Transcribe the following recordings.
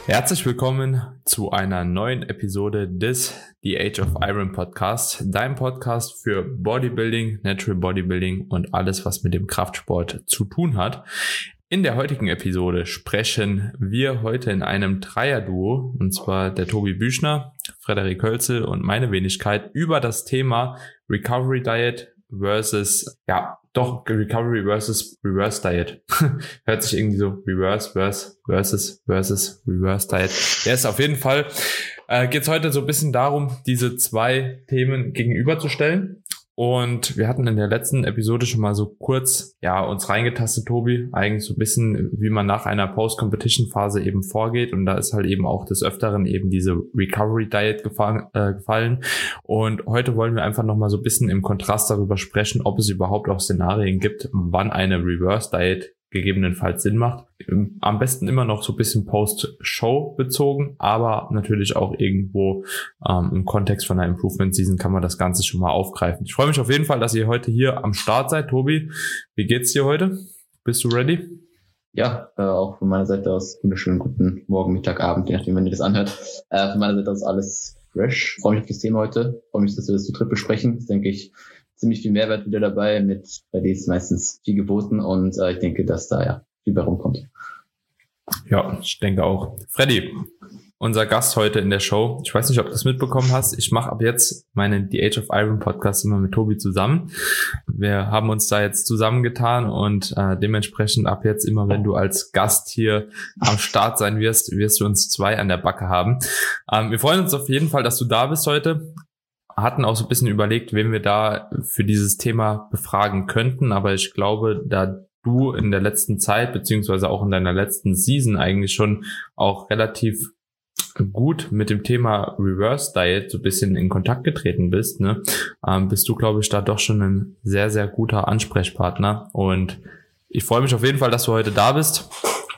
Herzlich willkommen zu einer neuen Episode des The Age of Iron Podcast, dein Podcast für Bodybuilding, Natural Bodybuilding und alles, was mit dem Kraftsport zu tun hat. In der heutigen Episode sprechen wir heute in einem Dreierduo, und zwar der Tobi Büchner, Frederik Hölzel und meine Wenigkeit, über das Thema Recovery Diet versus, Recovery versus Reverse Diet. Hört sich irgendwie so Reverse versus Reverse Diet. Ja, ist auf jeden Fall, geht es heute so ein bisschen darum, diese zwei Themen gegenüberzustellen. Und wir hatten in der letzten Episode schon mal so kurz, uns reingetastet, Tobi, eigentlich so ein bisschen, wie man nach einer Post-Competition-Phase eben vorgeht. Und da ist halt eben auch des Öfteren eben diese Recovery-Diet gefallen. Und heute wollen wir einfach nochmal so ein bisschen im Kontrast darüber sprechen, ob es überhaupt auch Szenarien gibt, wann eine Reverse-Diet gegebenenfalls Sinn macht. Am besten immer noch so ein bisschen Post-Show bezogen, aber natürlich auch irgendwo im Kontext von einer Improvement-Season kann man das Ganze schon mal aufgreifen. Ich freue mich auf jeden Fall, dass ihr heute hier am Start seid. Tobi, wie geht's dir heute? Bist du ready? Ja, auch von meiner Seite aus wunderschönen guten Morgen, Mittag, Abend, je nachdem, wenn ihr das anhört. Von meiner Seite aus alles fresh. Ich freue mich auf das Thema heute. Ich freue mich, dass wir das zu dritt besprechen. Das denke ich, ziemlich viel Mehrwert wieder dabei, bei denen ist meistens viel geboten und ich denke, dass da viel bei rumkommt. Ja, ich denke auch. Freddy, unser Gast heute in der Show. Ich weiß nicht, ob du das mitbekommen hast. Ich mache ab jetzt meinen The Age of Iron Podcast immer mit Tobi zusammen. Wir haben uns da jetzt zusammengetan und dementsprechend ab jetzt immer, wenn du als Gast hier am Start sein wirst du uns zwei an der Backe haben. Wir freuen uns auf jeden Fall, dass du da bist heute. Hatten auch so ein bisschen überlegt, wen wir da für dieses Thema befragen könnten, aber ich glaube, da du in der letzten Zeit, beziehungsweise auch in deiner letzten Season eigentlich schon auch relativ gut mit dem Thema Reverse Diet so ein bisschen in Kontakt getreten bist, bist du, glaube ich, da doch schon ein sehr, sehr guter Ansprechpartner und ich freue mich auf jeden Fall, dass du heute da bist.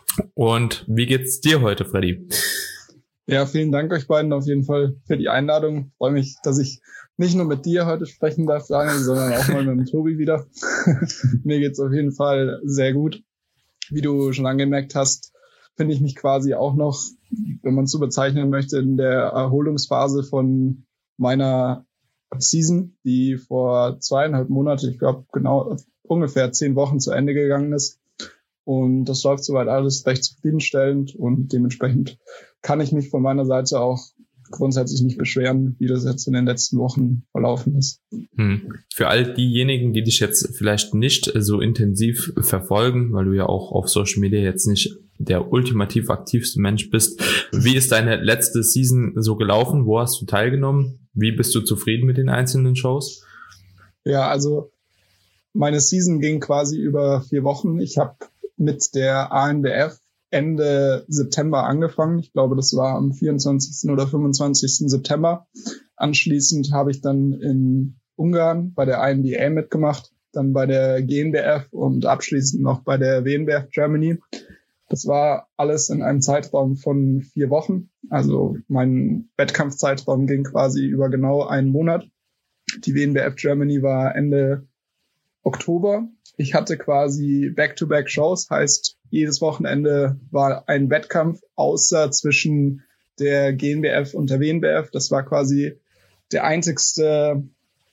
Und wie geht's dir heute, Freddy? Ja, vielen Dank euch beiden auf jeden Fall für die Einladung. Ich freue mich, dass ich nicht nur mit dir heute sprechen darf, Daniel, sondern auch mal mit dem Tobi wieder. Mir geht's auf jeden Fall sehr gut. Wie du schon angemerkt hast, finde ich mich quasi auch noch, wenn man es so bezeichnen möchte, in der Erholungsphase von meiner Season, die vor 2,5 Monaten, ich glaube genau ungefähr 10 Wochen zu Ende gegangen ist. Und das läuft soweit alles recht zufriedenstellend und dementsprechend kann ich mich von meiner Seite auch grundsätzlich nicht beschweren, wie das jetzt in den letzten Wochen verlaufen ist. Für all diejenigen, die dich jetzt vielleicht nicht so intensiv verfolgen, weil du ja auch auf Social Media jetzt nicht der ultimativ aktivste Mensch bist, wie ist deine letzte Season so gelaufen? Wo hast du teilgenommen? Wie bist du zufrieden mit den einzelnen Shows? Ja, also meine Season ging quasi über 4 Wochen. Ich habe mit der ANBF Ende September angefangen. Ich glaube, das war am 24. oder 25. September. Anschließend habe ich dann in Ungarn bei der INBA mitgemacht, dann bei der GNBF und abschließend noch bei der WNBF Germany. Das war alles in einem Zeitraum von 4 Wochen. Also mein Wettkampfzeitraum ging quasi über genau einen Monat. Die WNBF Germany war Ende Oktober. Ich hatte quasi Back-to-Back-Shows, heißt, jedes Wochenende war ein Wettkampf, außer zwischen der GNBF und der WNBF. Das war quasi der einzigste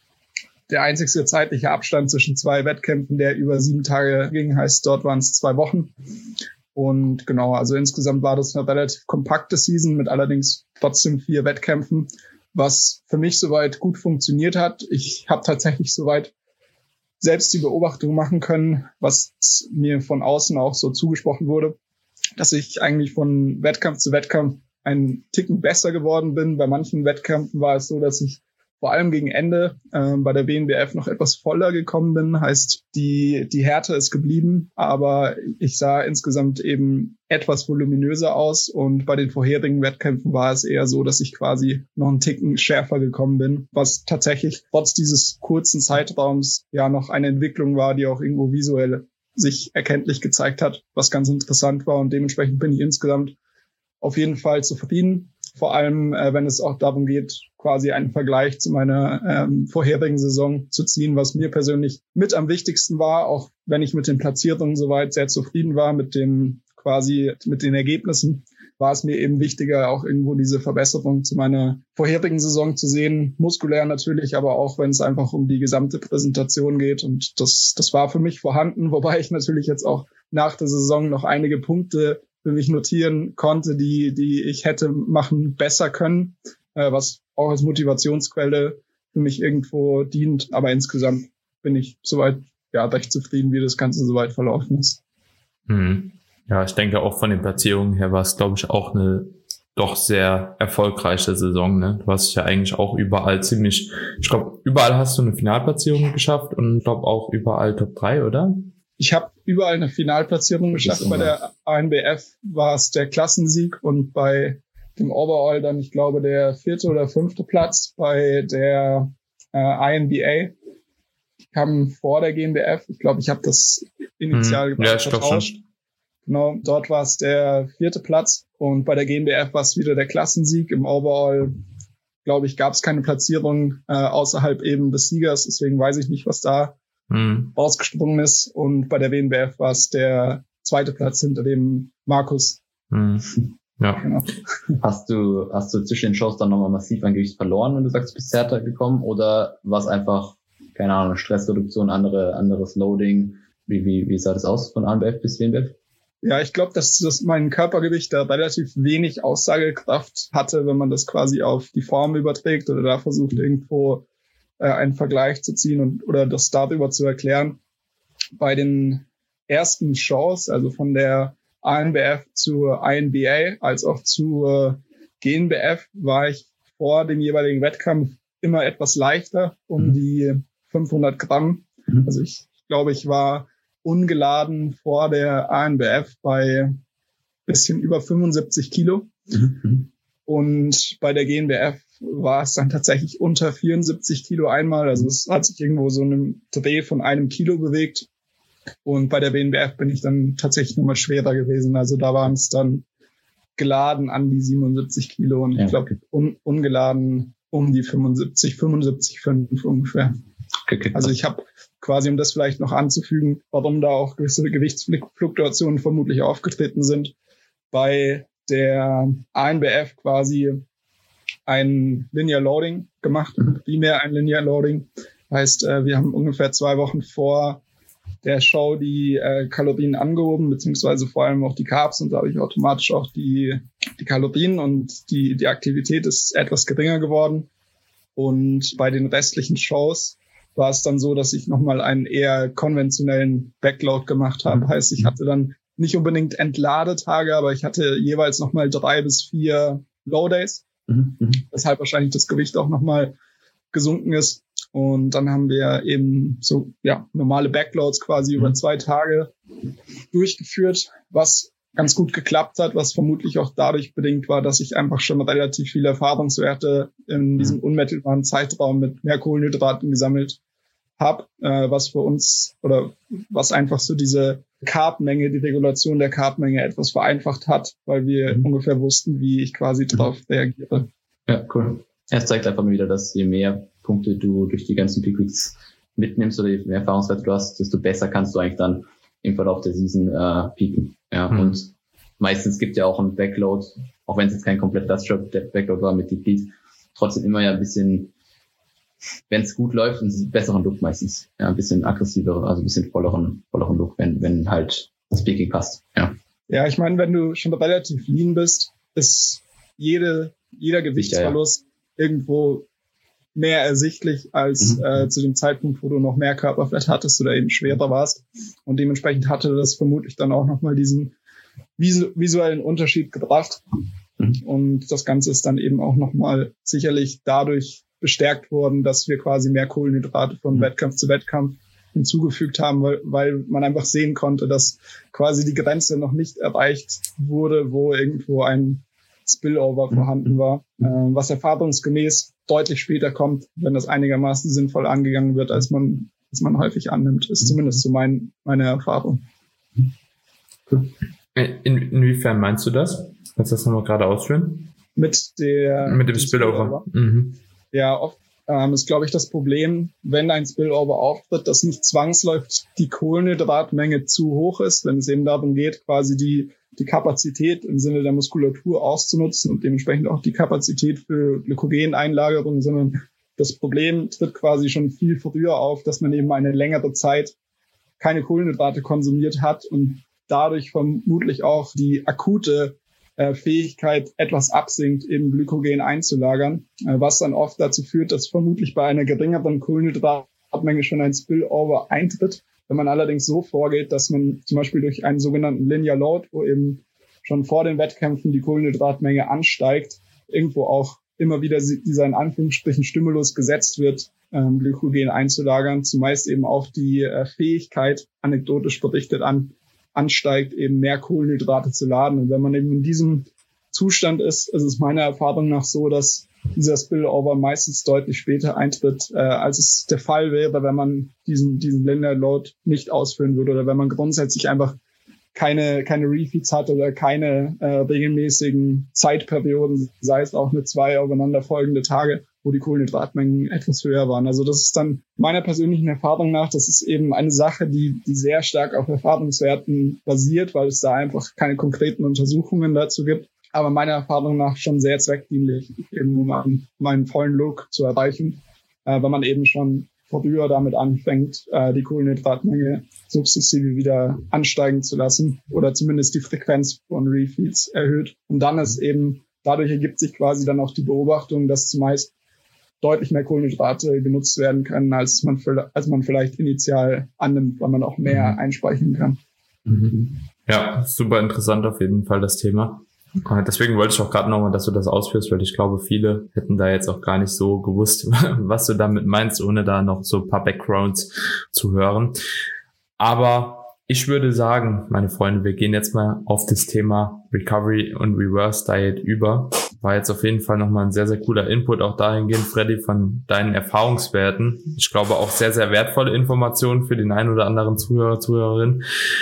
zeitliche Abstand zwischen 2 Wettkämpfen, der über 7 Tage ging, heißt, dort waren es 2 Wochen. Und genau, also insgesamt war das eine relativ kompakte Season mit allerdings trotzdem 4 Wettkämpfen, was für mich soweit gut funktioniert hat. Ich habe tatsächlich soweit selbst die Beobachtung machen können, was mir von außen auch so zugesprochen wurde, dass ich eigentlich von Wettkampf zu Wettkampf einen Ticken besser geworden bin. Bei manchen Wettkämpfen war es so, dass ich vor allem gegen Ende bei der WNBF noch etwas voller gekommen bin. Heißt, die Härte ist geblieben, aber ich sah insgesamt eben etwas voluminöser aus. Und bei den vorherigen Wettkämpfen war es eher so, dass ich quasi noch einen Ticken schärfer gekommen bin, was tatsächlich trotz dieses kurzen Zeitraums ja noch eine Entwicklung war, die auch irgendwo visuell sich erkenntlich gezeigt hat, was ganz interessant war. Und dementsprechend bin ich insgesamt auf jeden Fall zufrieden. Vor allem, wenn es auch darum geht, quasi einen Vergleich zu meiner vorherigen Saison zu ziehen, was mir persönlich mit am wichtigsten war, auch wenn ich mit den Platzierungen soweit sehr zufrieden war, mit den Ergebnissen, war es mir eben wichtiger, auch irgendwo diese Verbesserung zu meiner vorherigen Saison zu sehen. Muskulär natürlich, aber auch, wenn es einfach um die gesamte Präsentation geht. Und das war für mich vorhanden, wobei ich natürlich jetzt auch nach der Saison noch einige Punkte für mich notieren konnte, die ich hätte besser können, was auch als Motivationsquelle für mich irgendwo dient. Aber insgesamt bin ich soweit recht zufrieden, wie das Ganze soweit verlaufen ist. Ja, ich denke auch von den Platzierungen her war es, glaube ich, auch eine doch sehr erfolgreiche Saison. Ne? Du hast ja eigentlich auch überall ich glaube, überall hast du eine Finalplatzierung geschafft und glaube auch überall Top 3, oder? Ich habe überall eine Finalplatzierung geschafft. Bei der ANBF war es der Klassensieg und bei dem Overall dann, ich glaube, der 4. oder 5. Platz. Bei der INBA kam vor der GmbF. Ich glaube, ich habe das initial vertauscht. Genau, dort war es der 4. Platz und bei der GmbF war es wieder der Klassensieg. Im Overall, glaube ich, gab es keine Platzierung außerhalb eben des Siegers. Deswegen weiß ich nicht, was da rausgesprungen ist. Und bei der WNBF war es der 2. Platz hinter dem Markus. Ja. Genau. Hast du zwischen den Shows dann nochmal massiv an Gewicht verloren, wenn du sagst, du bist härter gekommen? Oder war es einfach, keine Ahnung, Stressreduktion, anderes Loading? Wie sah das aus von ANBF bis WNBF? Ja, ich glaube, dass mein Körpergewicht da relativ wenig Aussagekraft hatte, wenn man das quasi auf die Form überträgt oder da versucht, irgendwo einen Vergleich zu ziehen oder das darüber zu erklären. Bei den ersten Shows, also von der ANBF zur INBA als auch zur GNBF, war ich vor dem jeweiligen Wettkampf immer etwas leichter, um die 500 Gramm. Also ich glaube, ich war ungeladen vor der ANBF bei bisschen über 75 Kilo. Und bei der GNBF war es dann tatsächlich unter 74 Kilo einmal. Also es hat sich irgendwo so einen Dreh von 1 Kilo bewegt. Und bei der WNBF bin ich dann tatsächlich nochmal schwerer gewesen. Also da waren es dann geladen an die 77 Kilo und ich glaube ungeladen um die 75,5 ungefähr. Okay. Also ich habe quasi, um das vielleicht noch anzufügen, warum da auch gewisse Gewichtsfluktuationen vermutlich aufgetreten sind, bei der ANBF quasi ein Linear Loading gemacht, primär ein Linear Loading. Heißt, wir haben ungefähr 2 Wochen vor der Show die Kalorien angehoben, beziehungsweise vor allem auch die Carbs und dadurch automatisch auch die Kalorien und die Aktivität ist etwas geringer geworden. Und bei den restlichen Shows war es dann so, dass ich nochmal einen eher konventionellen Backload gemacht habe. Heißt, ich hatte dann nicht unbedingt Entladetage, aber ich hatte jeweils nochmal 3 bis 4 Low-Days, weshalb wahrscheinlich das Gewicht auch nochmal gesunken ist. Und dann haben wir eben so normale Backloads quasi über 2 Tage durchgeführt, was ganz gut geklappt hat, was vermutlich auch dadurch bedingt war, dass ich einfach schon relativ viele Erfahrungswerte in diesem unmittelbaren Zeitraum mit mehr Kohlenhydraten gesammelt habe, was für uns oder was einfach so diese Carbmenge, die Regulation der Carbmenge etwas vereinfacht hat, weil wir ungefähr wussten, wie ich quasi drauf reagiere. Ja, cool. Es zeigt einfach mal wieder, dass je mehr Punkte du durch die ganzen Peak Weeks mitnimmst oder je mehr Erfahrungswerte du hast, desto besser kannst du eigentlich dann im Verlauf der Season peaken. Ja, und meistens gibt ja auch ein Backload, auch wenn es jetzt kein komplett klassischer Backload war mit Deplete, trotzdem immer ja ein bisschen, wenn es gut läuft, einen besseren Look meistens. Ja, ein bisschen aggressiver, also ein bisschen volleren Look, wenn halt das Peaking passt. Ja, ich meine, wenn du schon relativ lean bist, ist jeder Gewichtsverlust irgendwo mehr ersichtlich als zu dem Zeitpunkt, wo du noch mehr Körperfett hattest oder eben schwerer warst. Und dementsprechend hatte das vermutlich dann auch nochmal diesen visuellen Unterschied gebracht. Und das Ganze ist dann eben auch nochmal sicherlich dadurch bestärkt worden, dass wir quasi mehr Kohlenhydrate von Wettkampf zu Wettkampf hinzugefügt haben, weil man einfach sehen konnte, dass quasi die Grenze noch nicht erreicht wurde, wo irgendwo ein Spillover vorhanden war, was erfahrungsgemäß deutlich später kommt, wenn das einigermaßen sinnvoll angegangen wird, als man häufig annimmt. Ist zumindest so meine Erfahrung. Inwiefern meinst du das? Kannst du das nochmal gerade ausführen? Mit dem Spillover. Ja, oft ist, glaube ich, das Problem, wenn ein Spillover auftritt, dass nicht zwangsläufig die Kohlenhydratmenge zu hoch ist, wenn es eben darum geht, quasi die die Kapazität im Sinne der Muskulatur auszunutzen und dementsprechend auch die Kapazität für Glykogeneinlagerung, sondern das Problem tritt quasi schon viel früher auf, dass man eben eine längere Zeit keine Kohlenhydrate konsumiert hat und dadurch vermutlich auch die akute Fähigkeit etwas absinkt, eben Glykogen einzulagern, was dann oft dazu führt, dass vermutlich bei einer geringeren Kohlenhydratmenge schon ein Spillover eintritt. Wenn man allerdings so vorgeht, dass man zum Beispiel durch einen sogenannten Linear Load, wo eben schon vor den Wettkämpfen die Kohlenhydratmenge ansteigt, irgendwo auch immer wieder dieser in Anführungsstrichen Stimulus gesetzt wird, Glykogen einzulagern, zumeist eben auch die Fähigkeit, anekdotisch berichtet, ansteigt, eben mehr Kohlenhydrate zu laden. Und wenn man eben in diesem Zustand ist es meiner Erfahrung nach so, dass dieser Spillover meistens deutlich später eintritt, als es der Fall wäre, wenn man diesen Linear Load nicht ausführen würde oder wenn man grundsätzlich einfach keine Refeeds hat oder keine regelmäßigen Zeitperioden, sei es auch mit 2 aufeinanderfolgende Tage, wo die Kohlenhydratmengen etwas höher waren. Also das ist dann meiner persönlichen Erfahrung nach, das ist eben eine Sache, die sehr stark auf Erfahrungswerten basiert, weil es da einfach keine konkreten Untersuchungen dazu gibt. Aber meiner Erfahrung nach schon sehr zweckdienlich, eben um meinen vollen Look zu erreichen, wenn man eben schon früher damit anfängt, die Kohlenhydratmenge sukzessive wieder ansteigen zu lassen oder zumindest die Frequenz von Refeeds erhöht. Und dann ist eben, dadurch ergibt sich quasi dann auch die Beobachtung, dass zumeist deutlich mehr Kohlenhydrate genutzt werden können, als man vielleicht initial annimmt, weil man auch mehr einspeichern kann. Ja, super interessant auf jeden Fall das Thema. Deswegen wollte ich auch gerade nochmal, dass du das ausführst, weil ich glaube, viele hätten da jetzt auch gar nicht so gewusst, was du damit meinst, ohne da noch so ein paar Backgrounds zu hören. Aber ich würde sagen, meine Freunde, wir gehen jetzt mal auf das Thema Recovery und Reverse Diet über. War jetzt auf jeden Fall nochmal ein sehr, sehr cooler Input auch dahingehend, Freddy, von deinen Erfahrungswerten. Ich glaube auch sehr, sehr wertvolle Informationen für den einen oder anderen Zuhörer, Zuhörerin.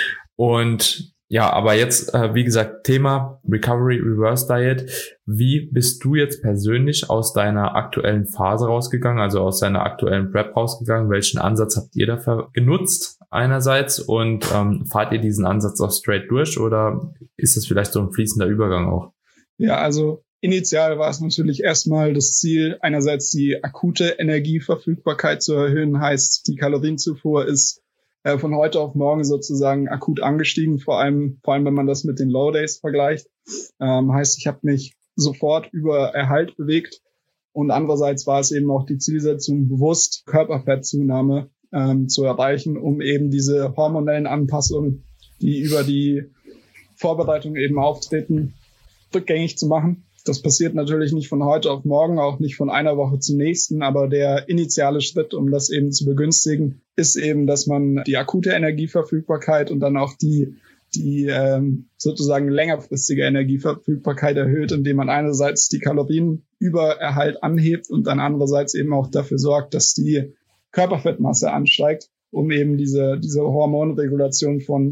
Und ja, aber jetzt, wie gesagt, Thema Recovery, Reverse Diet. Wie bist du jetzt persönlich aus deiner aktuellen Phase rausgegangen, also aus deiner aktuellen Prep rausgegangen? Welchen Ansatz habt ihr dafür genutzt einerseits und fahrt ihr diesen Ansatz auch straight durch oder ist es vielleicht so ein fließender Übergang auch? Ja, also initial war es natürlich erstmal das Ziel, einerseits die akute Energieverfügbarkeit zu erhöhen, heißt die Kalorienzufuhr ist von heute auf morgen sozusagen akut angestiegen, vor allem wenn man das mit den Low Days vergleicht. Heißt, ich habe mich sofort über Erhalt bewegt und andererseits war es eben auch die Zielsetzung, bewusst Körperfettzunahme zu erreichen, um eben diese hormonellen Anpassungen, die über die Vorbereitung eben auftreten, rückgängig zu machen. Das passiert natürlich nicht von heute auf morgen, auch nicht von einer Woche zur nächsten, aber der initiale Schritt, um das eben zu begünstigen, ist eben, dass man die akute Energieverfügbarkeit und dann auch die sozusagen längerfristige Energieverfügbarkeit erhöht, indem man einerseits die Kalorien über Erhalt anhebt und dann andererseits eben auch dafür sorgt, dass die Körperfettmasse ansteigt, um eben diese Hormonregulation von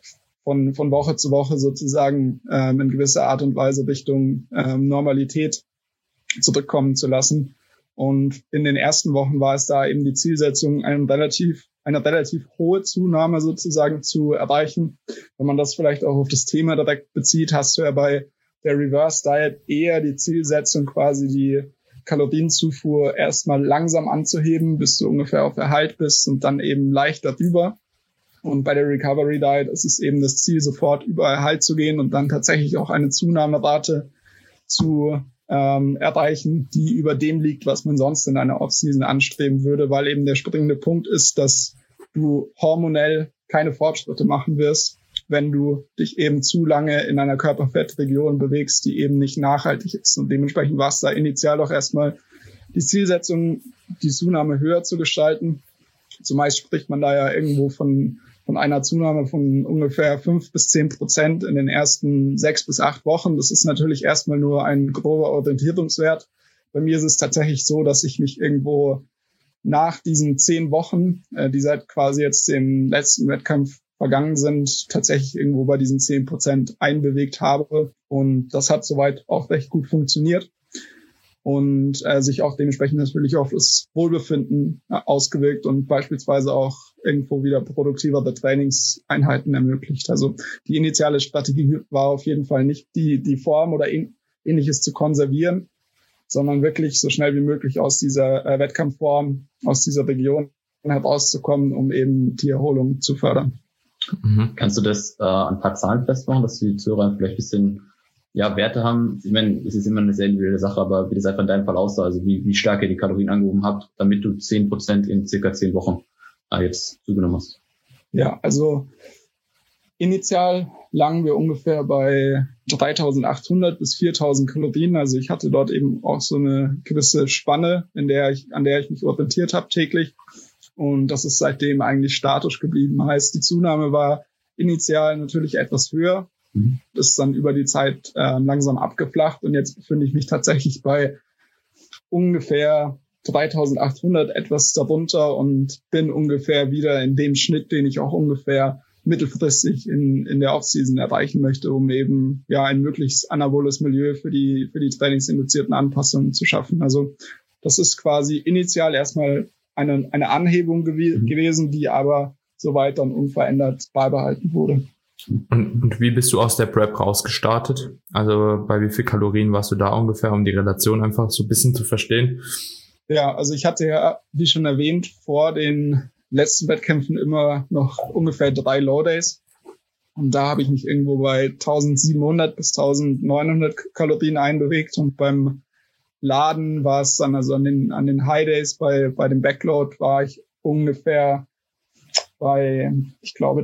Woche zu Woche sozusagen in gewisser Art und Weise Richtung Normalität zurückkommen zu lassen. Und in den ersten Wochen war es da eben die Zielsetzung, eine relativ hohe Zunahme sozusagen zu erreichen. Wenn man das vielleicht auch auf das Thema direkt bezieht, hast du ja bei der Reverse Diet eher die Zielsetzung, quasi die Kalorienzufuhr erstmal langsam anzuheben, bis du ungefähr auf Erhalt bist und dann eben leicht darüber. Und bei der Recovery Diet ist es eben das Ziel, sofort über Erhalt zu gehen und dann tatsächlich auch eine Zunahmerate zu erreichen, die über dem liegt, was man sonst in einer Offseason anstreben würde, weil eben der springende Punkt ist, dass du hormonell keine Fortschritte machen wirst, wenn du dich eben zu lange in einer Körperfettregion bewegst, die eben nicht nachhaltig ist. Und dementsprechend war es da initial auch erstmal die Zielsetzung, die Zunahme höher zu gestalten. Zumeist spricht man da ja irgendwo von einer Zunahme von ungefähr 5-10% in den ersten 6 bis 8 Wochen. Das ist natürlich erstmal nur ein grober Orientierungswert. Bei mir ist es tatsächlich so, dass ich mich irgendwo nach diesen 10 Wochen, die seit quasi jetzt dem letzten Wettkampf vergangen sind, tatsächlich irgendwo bei diesen 10% einbewegt habe. Und das hat soweit auch recht gut funktioniert und sich auch dementsprechend natürlich auf das Wohlbefinden ausgewirkt und beispielsweise auch irgendwo wieder produktivere Trainingseinheiten ermöglicht. Also die initiale Strategie war auf jeden Fall nicht die Form oder Ähnliches zu konservieren, sondern wirklich so schnell wie möglich aus dieser Wettkampfform, aus dieser Region herauszukommen, um eben die Erholung zu fördern. Kannst du das an ein paar Zahlen festmachen, dass die Zuhörer vielleicht ein bisschen Werte haben? Ich meine, es ist immer eine sehr individuelle Sache, aber wie das einfach in deinem Fall aussah, also wie stark ihr die Kalorien angehoben habt, damit du 10% in circa 10 Wochen jetzt zugenommen hast. Ja, also initial lagen wir ungefähr bei 3.800 bis 4.000 Kalorien. Also ich hatte dort eben auch so eine gewisse Spanne, an der ich mich orientiert habe täglich. Und das ist seitdem eigentlich statisch geblieben. Heißt, die Zunahme war initial natürlich etwas höher. Das ist dann über die Zeit langsam abgeflacht. Und jetzt befinde ich mich tatsächlich bei ungefähr 3.800, etwas darunter, und bin ungefähr wieder in dem Schnitt, den ich auch ungefähr mittelfristig in der Offseason erreichen möchte, um eben ein möglichst anaboles Milieu für die trainingsinduzierten Anpassungen zu schaffen. Also das ist quasi initial erstmal eine Anhebung gewesen, die aber soweit dann unverändert beibehalten wurde. Und wie bist du aus der Prep rausgestartet? Also bei wie viel Kalorien warst du da ungefähr, um die Relation einfach so ein bisschen zu verstehen? Ja, also ich hatte ja, wie schon erwähnt, vor den letzten Wettkämpfen immer noch ungefähr 3 Low Days. Und da habe ich mich irgendwo bei 1.700 bis 1.900 Kalorien einbewegt. Und beim Laden war es dann, also an den High Days bei dem Backload war ich ungefähr bei, ich glaube,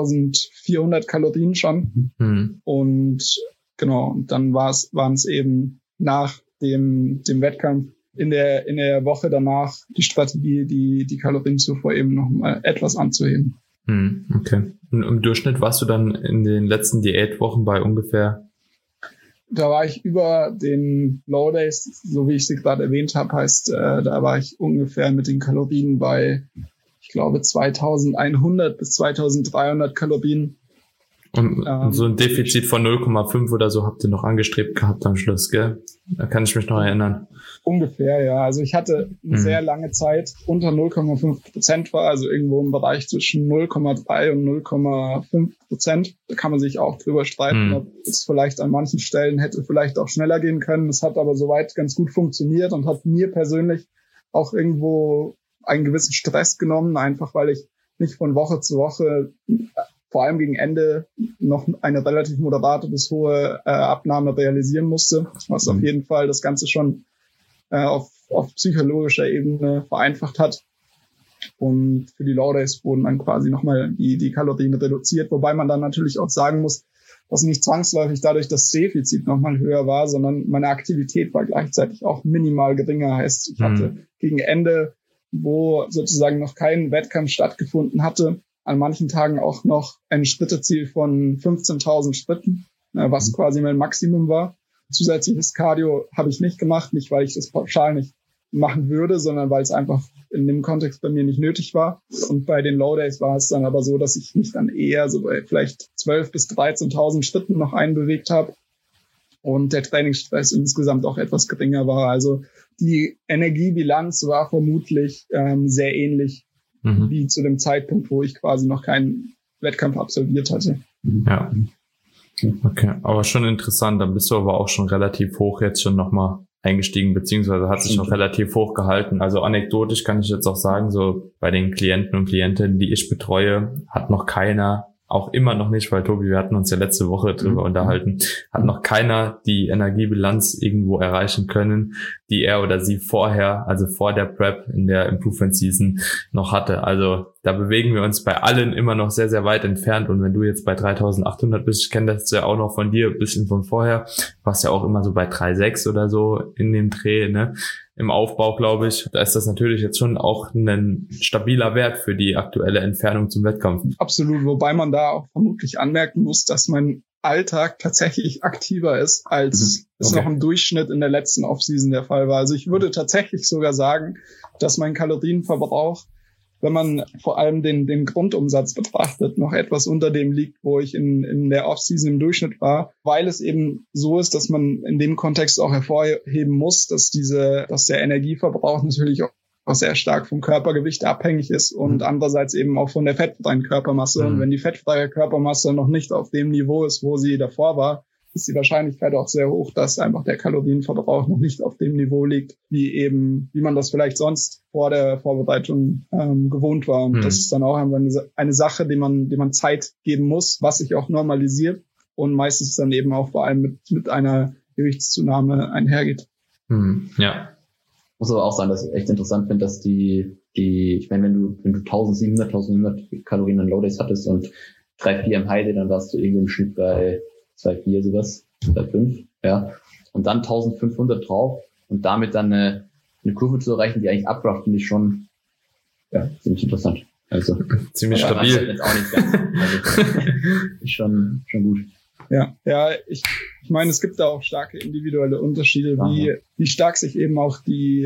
3.400 Kalorien schon. Und genau, und dann waren es eben nach dem Wettkampf in der Woche danach die Strategie, die Kalorienzufuhr eben noch mal etwas anzuheben. Okay. Und im Durchschnitt warst du dann in den letzten Diätwochen bei ungefähr? Da war ich über den Low Days, so wie ich sie gerade erwähnt habe, heißt, da war ich ungefähr mit den Kalorien bei, ich glaube, 2.100 bis 2.300 Kalorien. Und so ein Defizit von 0,5 oder so habt ihr noch angestrebt gehabt am Schluss, gell? Da kann ich mich noch erinnern. Ungefähr, ja. Also ich hatte eine sehr lange Zeit unter 0,5% war, also irgendwo im Bereich zwischen 0,3 und 0,5%. Da kann man sich auch drüber streiten, ob es vielleicht an manchen Stellen hätte vielleicht auch schneller gehen können. Es hat aber soweit ganz gut funktioniert und hat mir persönlich auch irgendwo einen gewissen Stress genommen, einfach weil ich nicht von Woche zu Woche, vor allem gegen Ende, noch eine relativ moderate bis hohe Abnahme realisieren musste, was auf jeden Fall das Ganze schon auf psychologischer Ebene vereinfacht hat. Und für die Low Days wurden dann quasi nochmal die Kalorien reduziert, wobei man dann natürlich auch sagen muss, dass nicht zwangsläufig dadurch das Defizit nochmal höher war, sondern meine Aktivität war gleichzeitig auch minimal geringer. Heißt, ich hatte gegen Ende, wo sozusagen noch kein Wettkampf stattgefunden hatte, an manchen Tagen auch noch ein Schritteziel von 15.000 Schritten, was quasi mein Maximum war. Zusätzliches Cardio habe ich nicht gemacht, nicht weil ich das pauschal nicht machen würde, sondern weil es einfach in dem Kontext bei mir nicht nötig war. Und bei den Low Days war es dann aber so, dass ich mich dann eher so bei vielleicht 12.000 bis 13.000 Schritten noch einbewegt habe und der Trainingsstress insgesamt auch etwas geringer war. Also die Energiebilanz war vermutlich sehr ähnlich wie zu dem Zeitpunkt, wo ich quasi noch keinen Wettkampf absolviert hatte. Ja. Okay, aber schon interessant. Dann bist du aber auch schon relativ hoch jetzt schon nochmal eingestiegen, beziehungsweise hat sich noch relativ hoch gehalten. Also anekdotisch kann ich jetzt auch sagen, so bei den Klienten und Klientinnen, die ich betreue, hat noch keiner, auch immer noch nicht, weil Tobi, wir hatten uns ja letzte Woche drüber unterhalten, hat noch keiner die Energiebilanz irgendwo erreichen können, die er oder sie vorher, also vor der Prep in der Improvement Season noch hatte. Also da bewegen wir uns bei allen immer noch sehr, sehr weit entfernt. Und wenn du jetzt bei 3.800 bist, ich kenne das ja auch noch von dir, ein bisschen von vorher, warst ja auch immer so bei 3.6 oder so in dem Dreh, ne? Im Aufbau, glaube ich. Da ist das natürlich jetzt schon auch ein stabiler Wert für die aktuelle Entfernung zum Wettkampf. Absolut, wobei man da auch vermutlich anmerken muss, dass mein Alltag tatsächlich aktiver ist, als es noch im Durchschnitt in der letzten Offseason der Fall war. Also ich würde tatsächlich sogar sagen, dass mein Kalorienverbrauch, wenn man vor allem den Grundumsatz betrachtet, noch etwas unter dem liegt, wo ich in der Offseason im Durchschnitt war, weil es eben so ist, dass man in dem Kontext auch hervorheben muss, dass der Energieverbrauch natürlich auch auch sehr stark vom Körpergewicht abhängig ist und andererseits eben auch von der fettfreien Körpermasse. Und wenn die fettfreie Körpermasse noch nicht auf dem Niveau ist, wo sie davor war, ist die Wahrscheinlichkeit auch sehr hoch, dass einfach der Kalorienverbrauch noch nicht auf dem Niveau liegt, wie man das vielleicht sonst vor der Vorbereitung gewohnt war. Und das ist dann auch einfach eine Sache, die man Zeit geben muss, was sich auch normalisiert und meistens dann eben auch vor allem mit einer Gewichtszunahme einhergeht. Ja. Muss aber auch sagen, dass ich echt interessant finde, dass ich meine, wenn du 1700 Kalorien an Low Days hattest und 3-4 im High Day, dann warst du irgendwo im Schnitt bei 2,4 sowas, 2,5, ja. Und dann 1500 drauf und damit dann eine Kurve zu erreichen, die eigentlich abbracht, finde ich schon, ja, ziemlich interessant. Also. Ziemlich stabil. Jetzt auch nicht ganz. Also, ist schon gut. Ja, ich meine, es gibt da auch starke individuelle Unterschiede, wie stark sich eben auch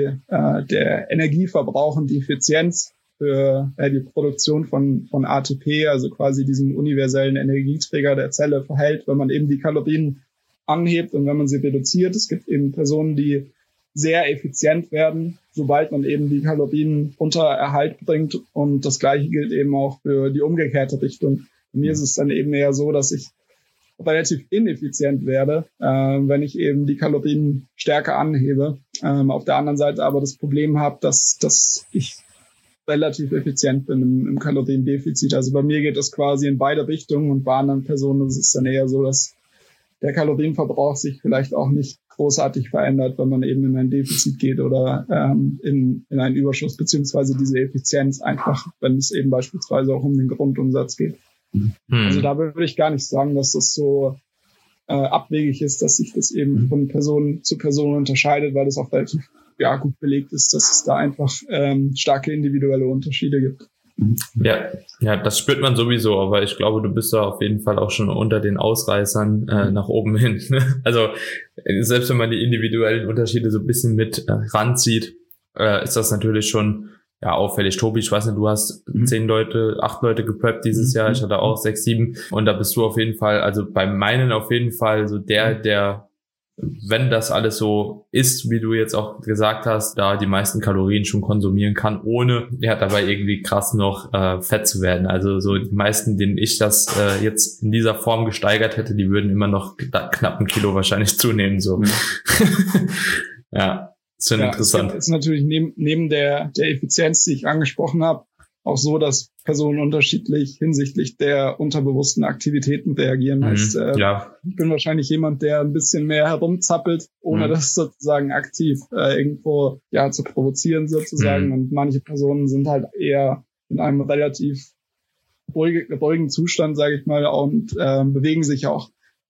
der Energieverbrauch und die Effizienz für die Produktion von ATP, also quasi diesen universellen Energieträger der Zelle, verhält, wenn man eben die Kalorien anhebt und wenn man sie reduziert. Es gibt eben Personen, die sehr effizient werden, sobald man eben die Kalorien unter Erhalt bringt. Und das Gleiche gilt eben auch für die umgekehrte Richtung. Bei mir ist es dann eben eher so, dass ich relativ ineffizient werde, wenn ich eben die Kalorien stärker anhebe. Auf der anderen Seite aber das Problem habe, dass ich relativ effizient bin im Kaloriendefizit. Also bei mir geht das quasi in beide Richtungen und bei anderen Personen ist es dann eher so, dass der Kalorienverbrauch sich vielleicht auch nicht großartig verändert, wenn man eben in ein Defizit geht oder in einen Überschuss, beziehungsweise diese Effizienz einfach, wenn es eben beispielsweise auch um den Grundumsatz geht. Also da würde ich gar nicht sagen, dass das so abwegig ist, dass sich das eben von Person zu Person unterscheidet, weil das auch relativ gut belegt ist, dass es da einfach starke individuelle Unterschiede gibt. Ja, das spürt man sowieso, aber ich glaube, du bist da auf jeden Fall auch schon unter den Ausreißern nach oben hin. Also selbst wenn man die individuellen Unterschiede so ein bisschen mit ranzieht, ist das natürlich schon auffällig. Tobi, ich weiß nicht, du hast 8 Leute gepreppt dieses Jahr, ich hatte auch 6, 7 und da bist du auf jeden Fall, also bei meinen auf jeden Fall so der, wenn das alles so ist, wie du jetzt auch gesagt hast, da die meisten Kalorien schon konsumieren kann, ohne dabei irgendwie krass noch fett zu werden. Also so die meisten, denen ich das jetzt in dieser Form gesteigert hätte, die würden immer noch knapp 1 Kilo wahrscheinlich zunehmen. So. Ja, ist schon interessant. Es ist natürlich neben der Effizienz, die ich angesprochen habe, auch so, dass Personen unterschiedlich hinsichtlich der unterbewussten Aktivitäten reagieren. Heißt, ich bin wahrscheinlich jemand, der ein bisschen mehr herumzappelt, ohne das sozusagen aktiv irgendwo zu provozieren sozusagen. Und manche Personen sind halt eher in einem relativ ruhigen Zustand, sage ich mal, und bewegen sich auch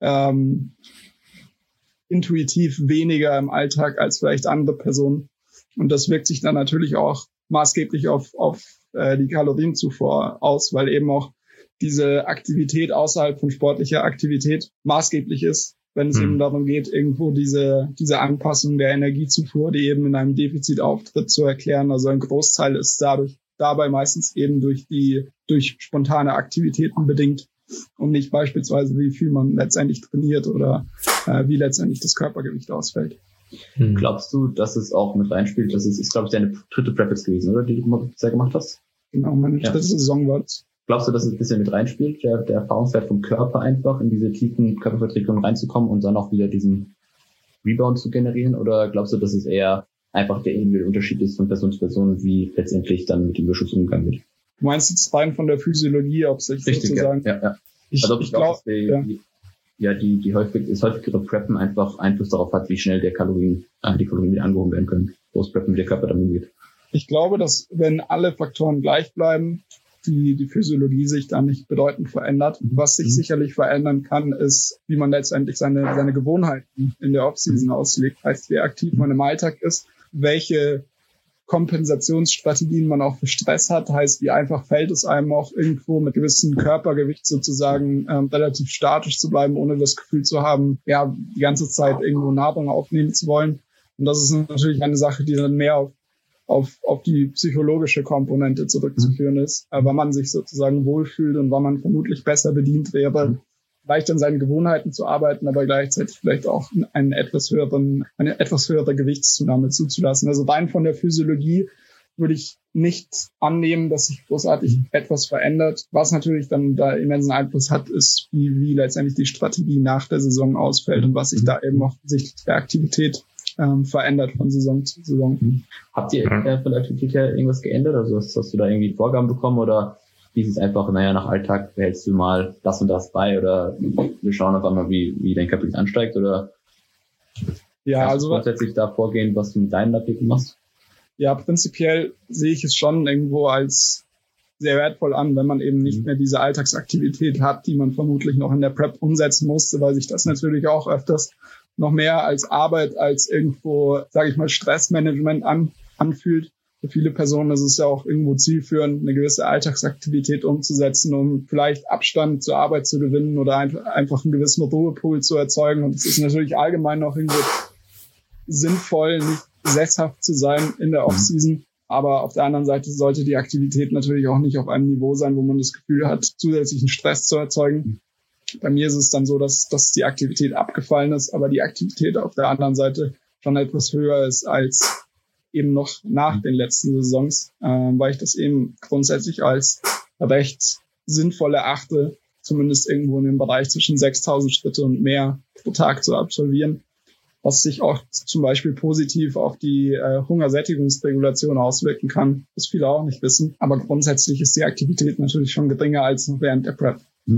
intuitiv weniger im Alltag als vielleicht andere Personen. Und das wirkt sich dann natürlich auch maßgeblich auf die Kalorienzufuhr aus, weil eben auch diese Aktivität außerhalb von sportlicher Aktivität maßgeblich ist, wenn es eben darum geht, irgendwo diese Anpassung der Energiezufuhr, die eben in einem Defizit auftritt, zu erklären. Also ein Großteil ist dabei meistens eben durch spontane Aktivitäten bedingt und nicht beispielsweise, wie viel man letztendlich trainiert oder wie letztendlich das Körpergewicht ausfällt. Glaubst du, dass es auch mit reinspielt? Das ist glaube ich, deine 3. Prep jetzt gewesen, oder? Die du bisher gemacht hast? Genau, meine 3. Saison war es. Glaubst du, dass es ein bisschen mit reinspielt, der Erfahrungswert vom Körper einfach in diese tiefen Körperverträglichungen reinzukommen und dann auch wieder diesen Rebound zu generieren? Oder glaubst du, dass es eher einfach der individuelle Unterschied ist von Person zu Person, wie letztendlich dann mit dem Überschuss umgegangen wird? Du meinst jetzt rein von der Physiologie, ob sich sozusagen... Ja. Also ich glaube, dass die häufigere Preppen einfach Einfluss darauf hat, wie schnell die Kalorien wieder angehoben werden können, wo das Preppen, wie der Körper damit umgeht. Ich glaube, dass wenn alle Faktoren gleich bleiben, die Physiologie sich da nicht bedeutend verändert. Was sich sicherlich verändern kann, ist, wie man letztendlich seine Gewohnheiten in der Offseason auslegt. Heißt, wie aktiv man im Alltag ist, welche Kompensationsstrategien man auch für Stress hat, heißt, wie einfach fällt es einem auch irgendwo mit gewissem Körpergewicht sozusagen relativ statisch zu bleiben, ohne das Gefühl zu haben, die ganze Zeit irgendwo Nahrung aufnehmen zu wollen. Und das ist natürlich eine Sache, die dann mehr auf die psychologische Komponente zurückzuführen ist, weil man sich sozusagen wohlfühlt und weil man vermutlich besser bedient wäre, leicht an seinen Gewohnheiten zu arbeiten, aber gleichzeitig vielleicht auch eine etwas höhere Gewichtszunahme zuzulassen. Also rein von der Physiologie würde ich nicht annehmen, dass sich großartig etwas verändert. Was natürlich dann da immensen Einfluss hat, ist, wie letztendlich die Strategie nach der Saison ausfällt und was sich da eben auch hinsichtlich der Aktivität verändert von Saison zu Saison. Habt ihr von der Aktivität her irgendwas geändert? Also hast du da irgendwie Vorgaben bekommen oder ist es einfach, nach Alltag behältst du mal das und das bei oder wir schauen auf einmal, wie dein Kapitel ansteigt oder kannst du grundsätzlich da vorgehen, was du mit deinen Athleten machst? Ja, prinzipiell sehe ich es schon irgendwo als sehr wertvoll an, wenn man eben nicht mehr diese Alltagsaktivität hat, die man vermutlich noch in der Prep umsetzen musste, weil sich das natürlich auch öfters noch mehr als Arbeit, als irgendwo, sage ich mal, Stressmanagement anfühlt. Für viele Personen ist es ja auch irgendwo zielführend, eine gewisse Alltagsaktivität umzusetzen, um vielleicht Abstand zur Arbeit zu gewinnen oder einfach einen gewissen Ruhepool zu erzeugen. Und es ist natürlich allgemein noch irgendwo sinnvoll, nicht sesshaft zu sein in der Offseason. Aber auf der anderen Seite sollte die Aktivität natürlich auch nicht auf einem Niveau sein, wo man das Gefühl hat, zusätzlichen Stress zu erzeugen. Bei mir ist es dann so, dass die Aktivität abgefallen ist, aber die Aktivität auf der anderen Seite schon etwas höher ist als eben noch nach den letzten Saisons, weil ich das eben grundsätzlich als recht sinnvoll erachte, zumindest irgendwo in dem Bereich zwischen 6.000 Schritte und mehr pro Tag zu absolvieren, was sich auch zum Beispiel positiv auf die Hungersättigungsregulation auswirken kann, was viele auch nicht wissen. Aber grundsätzlich ist die Aktivität natürlich schon geringer als noch während der Prep.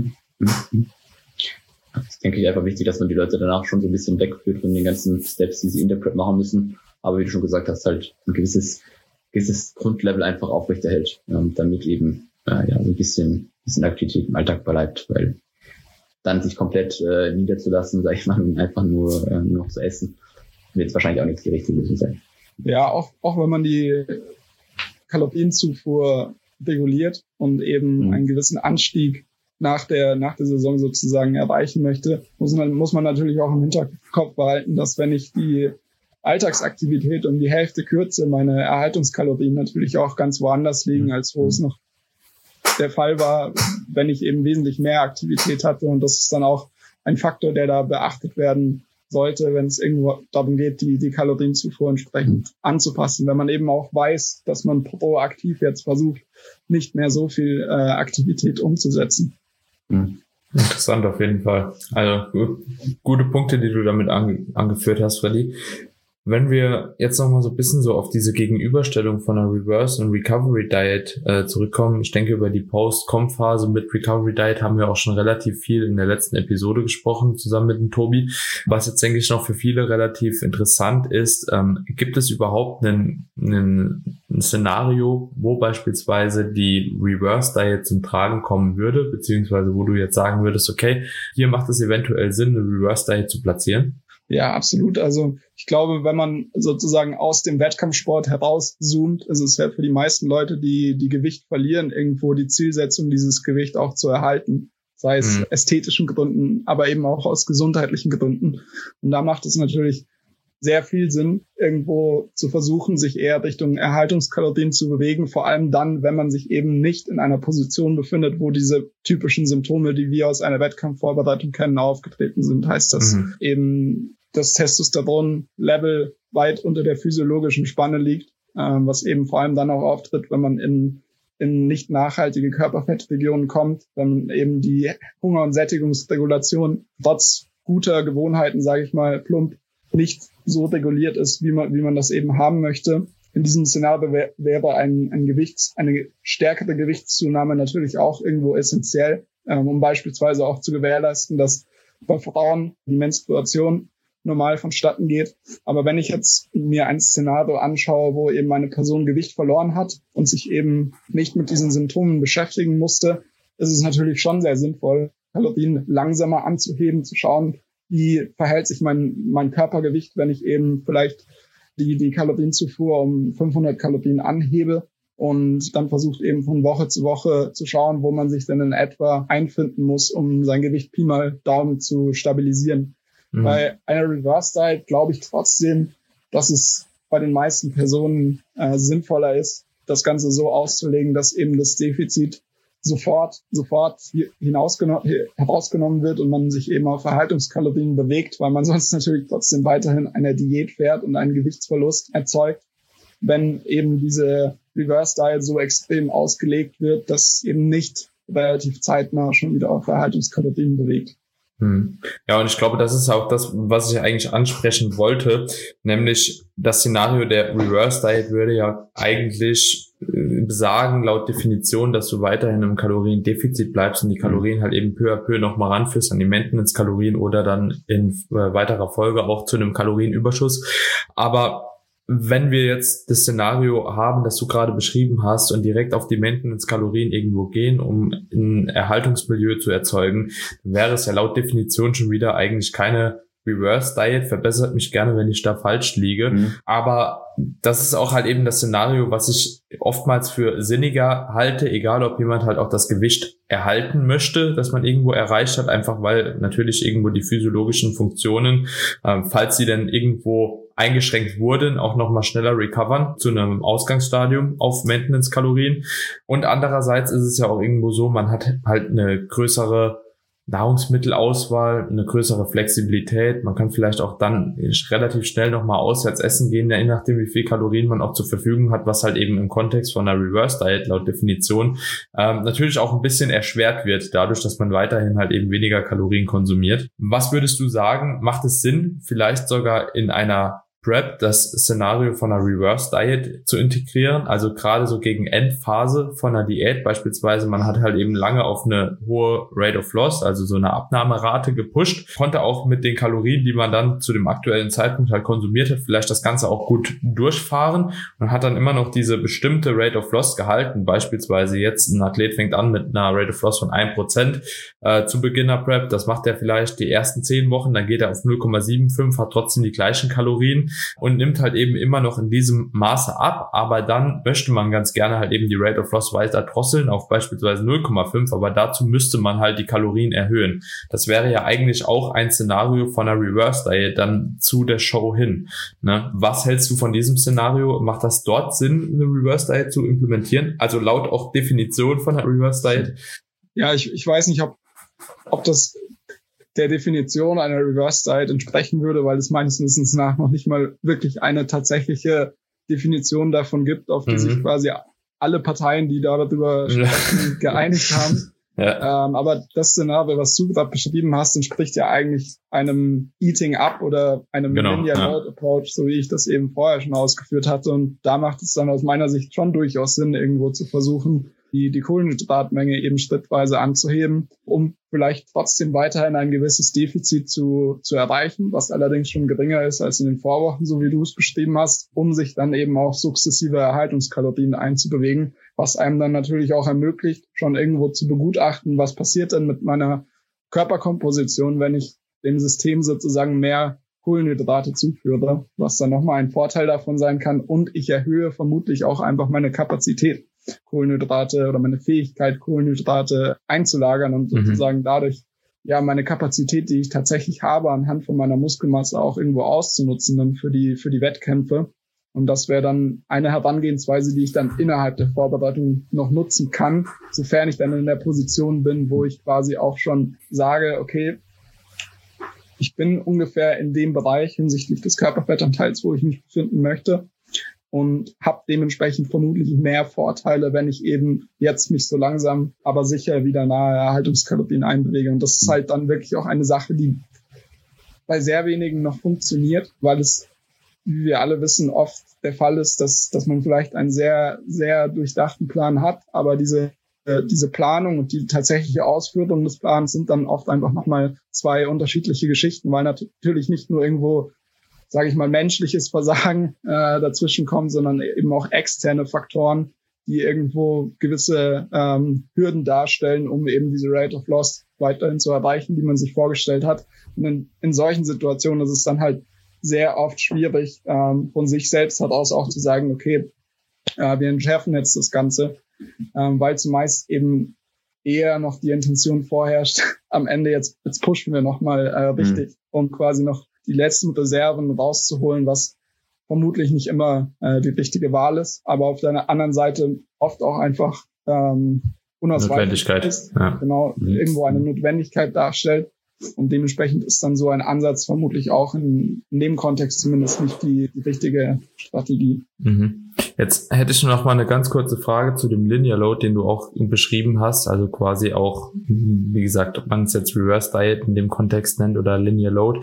Das denke ich einfach wichtig, dass man die Leute danach schon so ein bisschen wegführt von den ganzen Steps, die sie in der Prep machen müssen. Aber wie du schon gesagt hast, halt ein gewisses Grundlevel einfach aufrechterhält, damit eben so ein bisschen Aktivität im Alltag bleibt, weil dann sich komplett niederzulassen, sag ich mal, und einfach nur noch zu essen, wird es wahrscheinlich auch nicht die richtige Lösung sein. Ja, auch wenn man die Kalorienzufuhr reguliert und eben einen gewissen Anstieg nach der Saison sozusagen erreichen möchte, muss man natürlich auch im Hinterkopf behalten, dass wenn ich die Alltagsaktivität um die Hälfte kürze, meine Erhaltungskalorien natürlich auch ganz woanders liegen, als wo es noch der Fall war, wenn ich eben wesentlich mehr Aktivität hatte. Und das ist dann auch ein Faktor, der da beachtet werden sollte, wenn es irgendwo darum geht, die Kalorienzufuhr entsprechend anzupassen. Wenn man eben auch weiß, dass man proaktiv jetzt versucht, nicht mehr so viel Aktivität umzusetzen. Interessant auf jeden Fall. Also gute Punkte, die du damit angeführt hast, Freddy. Wenn wir jetzt nochmal so ein bisschen so auf diese Gegenüberstellung von einer Reverse- und Recovery-Diet zurückkommen, ich denke, über die Post-Com-Phase mit Recovery-Diet haben wir auch schon relativ viel in der letzten Episode gesprochen, zusammen mit dem Tobi. Was jetzt, denke ich, noch für viele relativ interessant ist, gibt es überhaupt ein Szenario, wo beispielsweise die Reverse-Diet zum Tragen kommen würde, beziehungsweise wo du jetzt sagen würdest, okay, hier macht es eventuell Sinn, eine Reverse-Diet zu platzieren? Ja, absolut. Also ich glaube, wenn man sozusagen aus dem Wettkampfsport herauszoomt, ist es ja für die meisten Leute, die Gewicht verlieren, irgendwo die Zielsetzung, dieses Gewicht auch zu erhalten. Sei es ästhetischen Gründen, aber eben auch aus gesundheitlichen Gründen. Und da macht es natürlich sehr viel Sinn, irgendwo zu versuchen, sich eher Richtung Erhaltungskalorien zu bewegen. Vor allem dann, wenn man sich eben nicht in einer Position befindet, wo diese typischen Symptome, die wir aus einer Wettkampfvorbereitung kennen, aufgetreten sind. Heißt das eben das Testosteron-Level weit unter der physiologischen Spanne liegt, was eben vor allem dann auch auftritt, wenn man in nicht nachhaltige Körperfettregionen kommt, wenn eben die Hunger- und Sättigungsregulation trotz guter Gewohnheiten, sage ich mal, plump nicht so reguliert ist, wie man das eben haben möchte. In diesem Szenario wäre eine stärkere Gewichtszunahme natürlich auch irgendwo essentiell, um beispielsweise auch zu gewährleisten, dass bei Frauen die Menstruation normal vonstatten geht. Aber wenn ich jetzt mir ein Szenario anschaue, wo eben eine Person Gewicht verloren hat und sich eben nicht mit diesen Symptomen beschäftigen musste, ist es natürlich schon sehr sinnvoll, Kalorien langsamer anzuheben, zu schauen, wie verhält sich mein Körpergewicht, wenn ich eben vielleicht die Kalorienzufuhr um 500 Kalorien anhebe und dann versucht eben von Woche zu Woche zu schauen, wo man sich denn in etwa einfinden muss, um sein Gewicht Pi mal Daumen zu stabilisieren. Bei einer Reverse Diet glaube ich trotzdem, dass es bei den meisten Personen sinnvoller ist, das Ganze so auszulegen, dass eben das Defizit sofort herausgenommen wird und man sich eben auf Erhaltungskalorien bewegt, weil man sonst natürlich trotzdem weiterhin eine Diät fährt und einen Gewichtsverlust erzeugt, wenn eben diese Reverse Diet so extrem ausgelegt wird, dass eben nicht relativ zeitnah schon wieder auf Erhaltungskalorien bewegt. Ja, und ich glaube, das ist auch das, was ich eigentlich ansprechen wollte, nämlich das Szenario der Reverse Diet würde ja eigentlich besagen, laut Definition, dass du weiterhin im Kaloriendefizit bleibst und die Kalorien halt eben peu à peu nochmal ranführst an die Maintenance-Kalorien oder dann in weiterer Folge auch zu einem Kalorienüberschuss. Aber wenn wir jetzt das Szenario haben, das du gerade beschrieben hast und direkt auf die Maintenance-Kalorien irgendwo gehen, um ein Erhaltungsmilieu zu erzeugen, dann wäre es ja laut Definition schon wieder eigentlich keine Reverse Diet. Verbessert mich gerne, wenn ich da falsch liege. Aber das ist auch halt eben das Szenario, was ich oftmals für sinniger halte, egal ob jemand halt auch das Gewicht erhalten möchte, das man irgendwo erreicht hat, einfach weil natürlich irgendwo die physiologischen Funktionen, falls sie denn irgendwo eingeschränkt wurden, auch nochmal schneller recovern zu einem Ausgangsstadium auf Maintenance-Kalorien. Und andererseits ist es ja auch irgendwo so, man hat halt eine größere Nahrungsmittelauswahl, eine größere Flexibilität. Man kann vielleicht auch dann relativ schnell nochmal auswärts essen gehen, je nachdem, wie viel Kalorien man auch zur Verfügung hat, was halt eben im Kontext von einer Reverse Diet laut Definition natürlich auch ein bisschen erschwert wird, dadurch, dass man weiterhin halt eben weniger Kalorien konsumiert. Was würdest du sagen, macht es Sinn, vielleicht sogar in einer Prep das Szenario von einer Reverse Diet zu integrieren, also gerade so gegen Endphase von einer Diät, beispielsweise man hat halt eben lange auf eine hohe Rate of Loss, also so eine Abnahmerate gepusht, konnte auch mit den Kalorien, die man dann zu dem aktuellen Zeitpunkt halt konsumiert hat, vielleicht das Ganze auch gut durchfahren und hat dann immer noch diese bestimmte Rate of Loss gehalten, beispielsweise jetzt ein Athlet fängt an mit einer Rate of Loss von 1% zu Beginner Prep, das macht er vielleicht die ersten 10 Wochen, dann geht er auf 0,75, hat trotzdem die gleichen Kalorien und nimmt halt eben immer noch in diesem Maße ab, aber dann möchte man ganz gerne halt eben die Rate of Loss weiter drosseln auf beispielsweise 0,5, aber dazu müsste man halt die Kalorien erhöhen. Das wäre ja eigentlich auch ein Szenario von einer Reverse Diet dann zu der Show hin. Ne? Was hältst du von diesem Szenario? Macht das dort Sinn, eine Reverse Diet zu implementieren? Also laut auch Definition von einer Reverse Diet? Ja, ich weiß nicht, ob das der Definition einer Reverse Diet entsprechen würde, weil es meines Wissens nach noch nicht mal wirklich eine tatsächliche Definition davon gibt, auf die sich quasi alle Parteien, die darüber sprechen, geeinigt haben. Ja. Aber das Szenario, was du gerade beschrieben hast, entspricht ja eigentlich einem Eating Up oder einem Linear Load Approach, so wie ich das eben vorher schon ausgeführt hatte. Und da macht es dann aus meiner Sicht schon durchaus Sinn, irgendwo zu versuchen, die Kohlenhydratmenge eben schrittweise anzuheben, um vielleicht trotzdem weiterhin ein gewisses Defizit zu erreichen, was allerdings schon geringer ist als in den Vorwochen, so wie du es beschrieben hast, um sich dann eben auch sukzessive Erhaltungskalorien einzubewegen, was einem dann natürlich auch ermöglicht, schon irgendwo zu begutachten, was passiert denn mit meiner Körperkomposition, wenn ich dem System sozusagen mehr Kohlenhydrate zuführe, was dann nochmal ein Vorteil davon sein kann, und ich erhöhe vermutlich auch einfach meine Kapazität, Kohlenhydrate oder meine Fähigkeit, Kohlenhydrate einzulagern und sozusagen dadurch ja meine Kapazität, die ich tatsächlich habe, anhand von meiner Muskelmasse auch irgendwo auszunutzen dann für die Wettkämpfe. Und das wäre dann eine Herangehensweise, die ich dann innerhalb der Vorbereitung noch nutzen kann, sofern ich dann in der Position bin, wo ich quasi auch schon sage, okay, ich bin ungefähr in dem Bereich hinsichtlich des Körperfettanteils, wo ich mich befinden möchte, und habe dementsprechend vermutlich mehr Vorteile, wenn ich eben jetzt mich so langsam, aber sicher wieder nahe Erhaltungskalorien einbewege. Und das ist halt dann wirklich auch eine Sache, die bei sehr wenigen noch funktioniert, weil es, wie wir alle wissen, oft der Fall ist, dass man vielleicht einen sehr, sehr durchdachten Plan hat, aber diese Planung und die tatsächliche Ausführung des Plans sind dann oft einfach nochmal zwei unterschiedliche Geschichten, weil natürlich nicht nur irgendwo, sage ich mal, menschliches Versagen dazwischen kommt, sondern eben auch externe Faktoren, die irgendwo gewisse Hürden darstellen, um eben diese Rate of Loss weiterhin zu erreichen, die man sich vorgestellt hat. Und in solchen Situationen ist es dann halt sehr oft schwierig, von sich selbst heraus auch zu sagen, okay, wir entschärfen jetzt das Ganze, weil zumeist eben eher noch die Intention vorherrscht, am Ende jetzt pushen wir nochmal richtig, um quasi noch die letzten Reserven rauszuholen, was vermutlich nicht immer die richtige Wahl ist, aber auf der anderen Seite oft auch einfach unausweichlich ist, irgendwo eine Notwendigkeit darstellt. Und dementsprechend ist dann so ein Ansatz vermutlich auch in dem Kontext zumindest nicht die richtige Strategie. Mhm. Jetzt hätte ich noch mal eine ganz kurze Frage zu dem Linear Load, den du auch beschrieben hast, also quasi auch, wie gesagt, ob man es jetzt Reverse Diet in dem Kontext nennt oder Linear Load.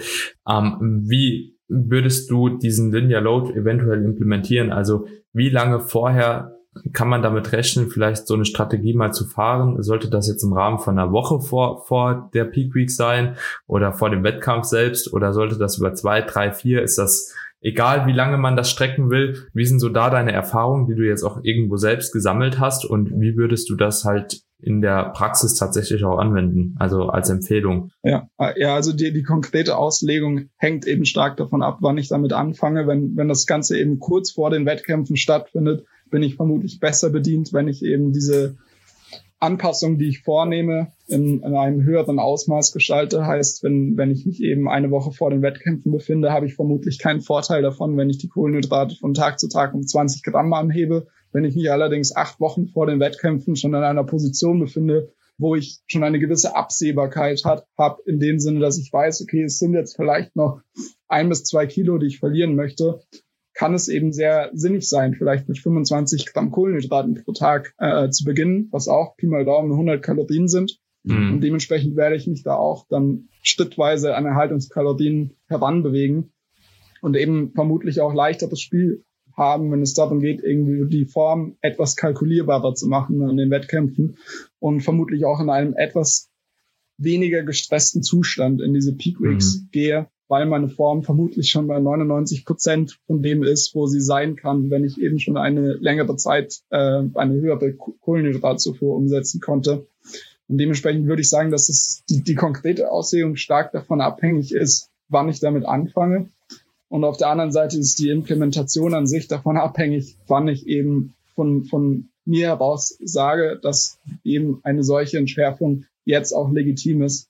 Wie würdest du diesen Linear Load eventuell implementieren? Also wie lange vorher kann man damit rechnen, vielleicht so eine Strategie mal zu fahren? Sollte das jetzt im Rahmen von einer Woche vor der Peak Week sein oder vor dem Wettkampf selbst, oder sollte das über 2, 3, 4? Ist das egal, wie lange man das strecken will? Wie sind so da deine Erfahrungen, die du jetzt auch irgendwo selbst gesammelt hast, und wie würdest du das halt in der Praxis tatsächlich auch anwenden, also als Empfehlung? Ja, also die konkrete Auslegung hängt eben stark davon ab, wann ich damit anfange. Wenn das Ganze eben kurz vor den Wettkämpfen stattfindet, bin ich vermutlich besser bedient, wenn ich eben diese Anpassung, die ich vornehme, in einem höheren Ausmaß gestalte. Heißt, wenn ich mich eben eine Woche vor den Wettkämpfen befinde, habe ich vermutlich keinen Vorteil davon, wenn ich die Kohlenhydrate von Tag zu Tag um 20 Gramm anhebe. Wenn ich mich allerdings 8 Wochen vor den Wettkämpfen schon in einer Position befinde, wo ich schon eine gewisse Absehbarkeit habe, in dem Sinne, dass ich weiß, okay, es sind jetzt vielleicht noch 1 bis 2 Kilo, die ich verlieren möchte, kann es eben sehr sinnig sein, vielleicht mit 25 Gramm Kohlenhydraten pro Tag zu beginnen, was auch Pi mal Daumen 100 Kalorien sind. Und dementsprechend werde ich mich da auch dann schrittweise an Erhaltungskalorien heranbewegen und eben vermutlich auch leichter das Spiel haben, wenn es darum geht, irgendwie die Form etwas kalkulierbarer zu machen an den Wettkämpfen und vermutlich auch in einem etwas weniger gestressten Zustand in diese Peak Weeks gehe, weil meine Form vermutlich schon bei 99% von dem ist, wo sie sein kann, wenn ich eben schon eine längere Zeit eine höhere Kohlenhydratzufuhr umsetzen konnte. Und dementsprechend würde ich sagen, dass es die konkrete Auslegung stark davon abhängig ist, wann ich damit anfange. Und auf der anderen Seite ist die Implementation an sich davon abhängig, wann ich eben von mir heraus sage, dass eben eine solche Entschärfung jetzt auch legitim ist,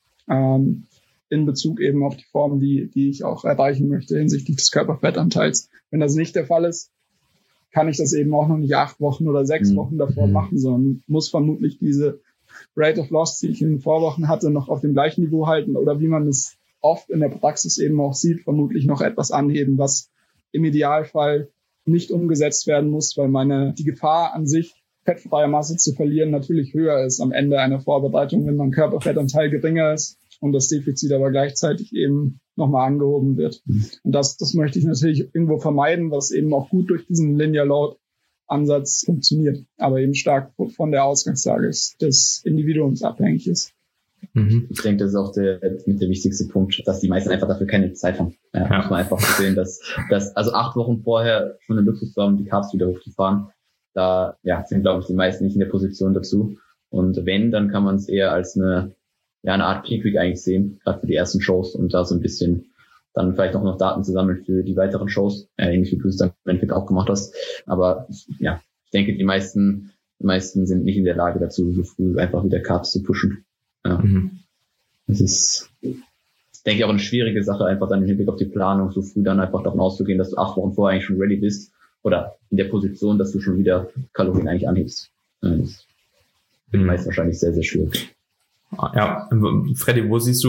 in Bezug eben auf die Form, die ich auch erreichen möchte hinsichtlich des Körperfettanteils. Wenn das nicht der Fall ist, kann ich das eben auch noch nicht 8 Wochen oder 6 Wochen davor machen, sondern muss vermutlich diese Rate of Loss, die ich in den Vorwochen hatte, noch auf dem gleichen Niveau halten oder wie man es oft in der Praxis eben auch sieht, vermutlich noch etwas anheben, was im Idealfall nicht umgesetzt werden muss, weil die Gefahr an sich, fettfreie Masse zu verlieren, natürlich höher ist am Ende einer Vorbereitung, wenn mein Körperfettanteil geringer ist und das Defizit aber gleichzeitig eben nochmal angehoben wird. Und das möchte ich natürlich irgendwo vermeiden, was eben auch gut durch diesen Linear Load Ansatz funktioniert, aber eben stark von der Ausgangslage des Individuums abhängig ist. Ich denke, das ist auch der wichtigste Punkt, dass die meisten einfach dafür keine Zeit haben. Muss man einfach sehen, dass also 8 Wochen vorher schon eine Luxus zu haben, die Carbs wieder hochzufahren, da sind, glaube ich, die meisten nicht in der Position dazu. Und wenn, dann kann man es eher als eine Art Peak Week eigentlich sehen, gerade für die ersten Shows, und da so ein bisschen dann vielleicht auch noch Daten zu sammeln für die weiteren Shows, ähnlich wie du es dann im Endeffekt auch gemacht hast. Aber ich denke, die meisten sind nicht in der Lage dazu, so früh einfach wieder Carbs zu pushen. Ja. Das ist, denke ich, auch eine schwierige Sache, einfach dann im Hinblick auf die Planung so früh dann einfach davon auszugehen, dass du 8 Wochen vorher eigentlich schon ready bist oder in der Position, dass du schon wieder Kalorien eigentlich anhebst. Das ist für die meisten wahrscheinlich sehr, sehr schwierig. Ja, Freddy, wo siehst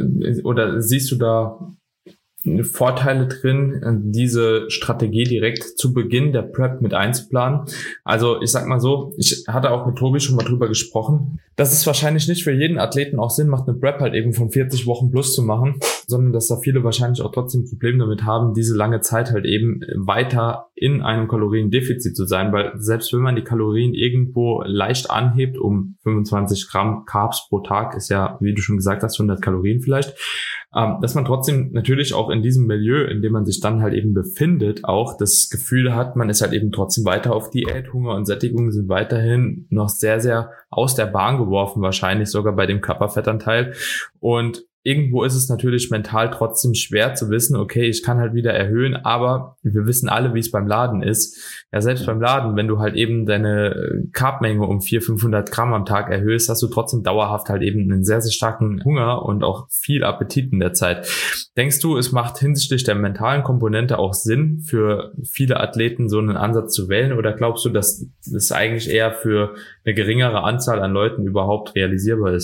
du da Vorteile drin, diese Strategie direkt zu Beginn der Prep mit einzuplanen? Also ich sag mal so, ich hatte auch mit Tobi schon mal drüber gesprochen, dass es wahrscheinlich nicht für jeden Athleten auch Sinn macht, eine Prep halt eben von 40 Wochen plus zu machen, sondern dass da viele wahrscheinlich auch trotzdem Probleme damit haben, diese lange Zeit halt eben weiter in einem Kaloriendefizit zu sein, weil selbst wenn man die Kalorien irgendwo leicht anhebt, um 25 Gramm Carbs pro Tag, ist ja, wie du schon gesagt hast, 100 Kalorien vielleicht, dass man trotzdem natürlich auch in diesem Milieu, in dem man sich dann halt eben befindet, auch das Gefühl hat, man ist halt eben trotzdem weiter auf Diät, Hunger und Sättigung sind weiterhin noch sehr, sehr aus der Bahn geworfen, wahrscheinlich sogar bei dem Körperfettanteil. Und irgendwo ist es natürlich mental trotzdem schwer zu wissen, okay, ich kann halt wieder erhöhen, aber wir wissen alle, wie es beim Laden ist. Ja, selbst beim Laden, wenn du halt eben deine Carbmenge um 400-500 Gramm am Tag erhöhst, hast du trotzdem dauerhaft halt eben einen sehr, sehr starken Hunger und auch viel Appetit in der Zeit. Denkst du, es macht hinsichtlich der mentalen Komponente auch Sinn, für viele Athleten so einen Ansatz zu wählen, oder glaubst du, dass das eigentlich eher für eine geringere Anzahl an Leuten überhaupt realisierbar ist?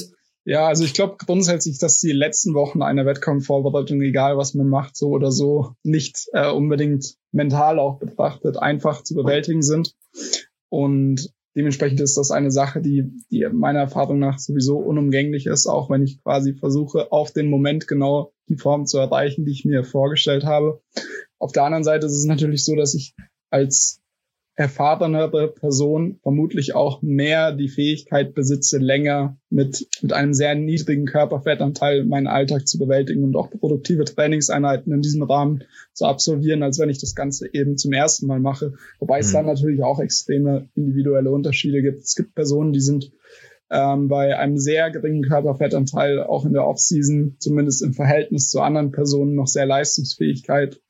Ja, also ich glaube grundsätzlich, dass die letzten Wochen einer Wettkampfvorbereitung, egal was man macht, so oder so, nicht unbedingt mental auch betrachtet einfach zu bewältigen sind. Und dementsprechend ist das eine Sache, die meiner Erfahrung nach sowieso unumgänglich ist, auch wenn ich quasi versuche, auf den Moment genau die Form zu erreichen, die ich mir vorgestellt habe. Auf der anderen Seite ist es natürlich so, dass ich als erfahrenere Person vermutlich auch mehr die Fähigkeit besitze, länger mit einem sehr niedrigen Körperfettanteil meinen Alltag zu bewältigen und auch produktive Trainingseinheiten in diesem Rahmen zu absolvieren, als wenn ich das Ganze eben zum ersten Mal mache. Wobei es dann natürlich auch extreme individuelle Unterschiede gibt. Es gibt Personen, die sind bei einem sehr geringen Körperfettanteil auch in der Off-Season, zumindest im Verhältnis zu anderen Personen, noch sehr leistungsfähig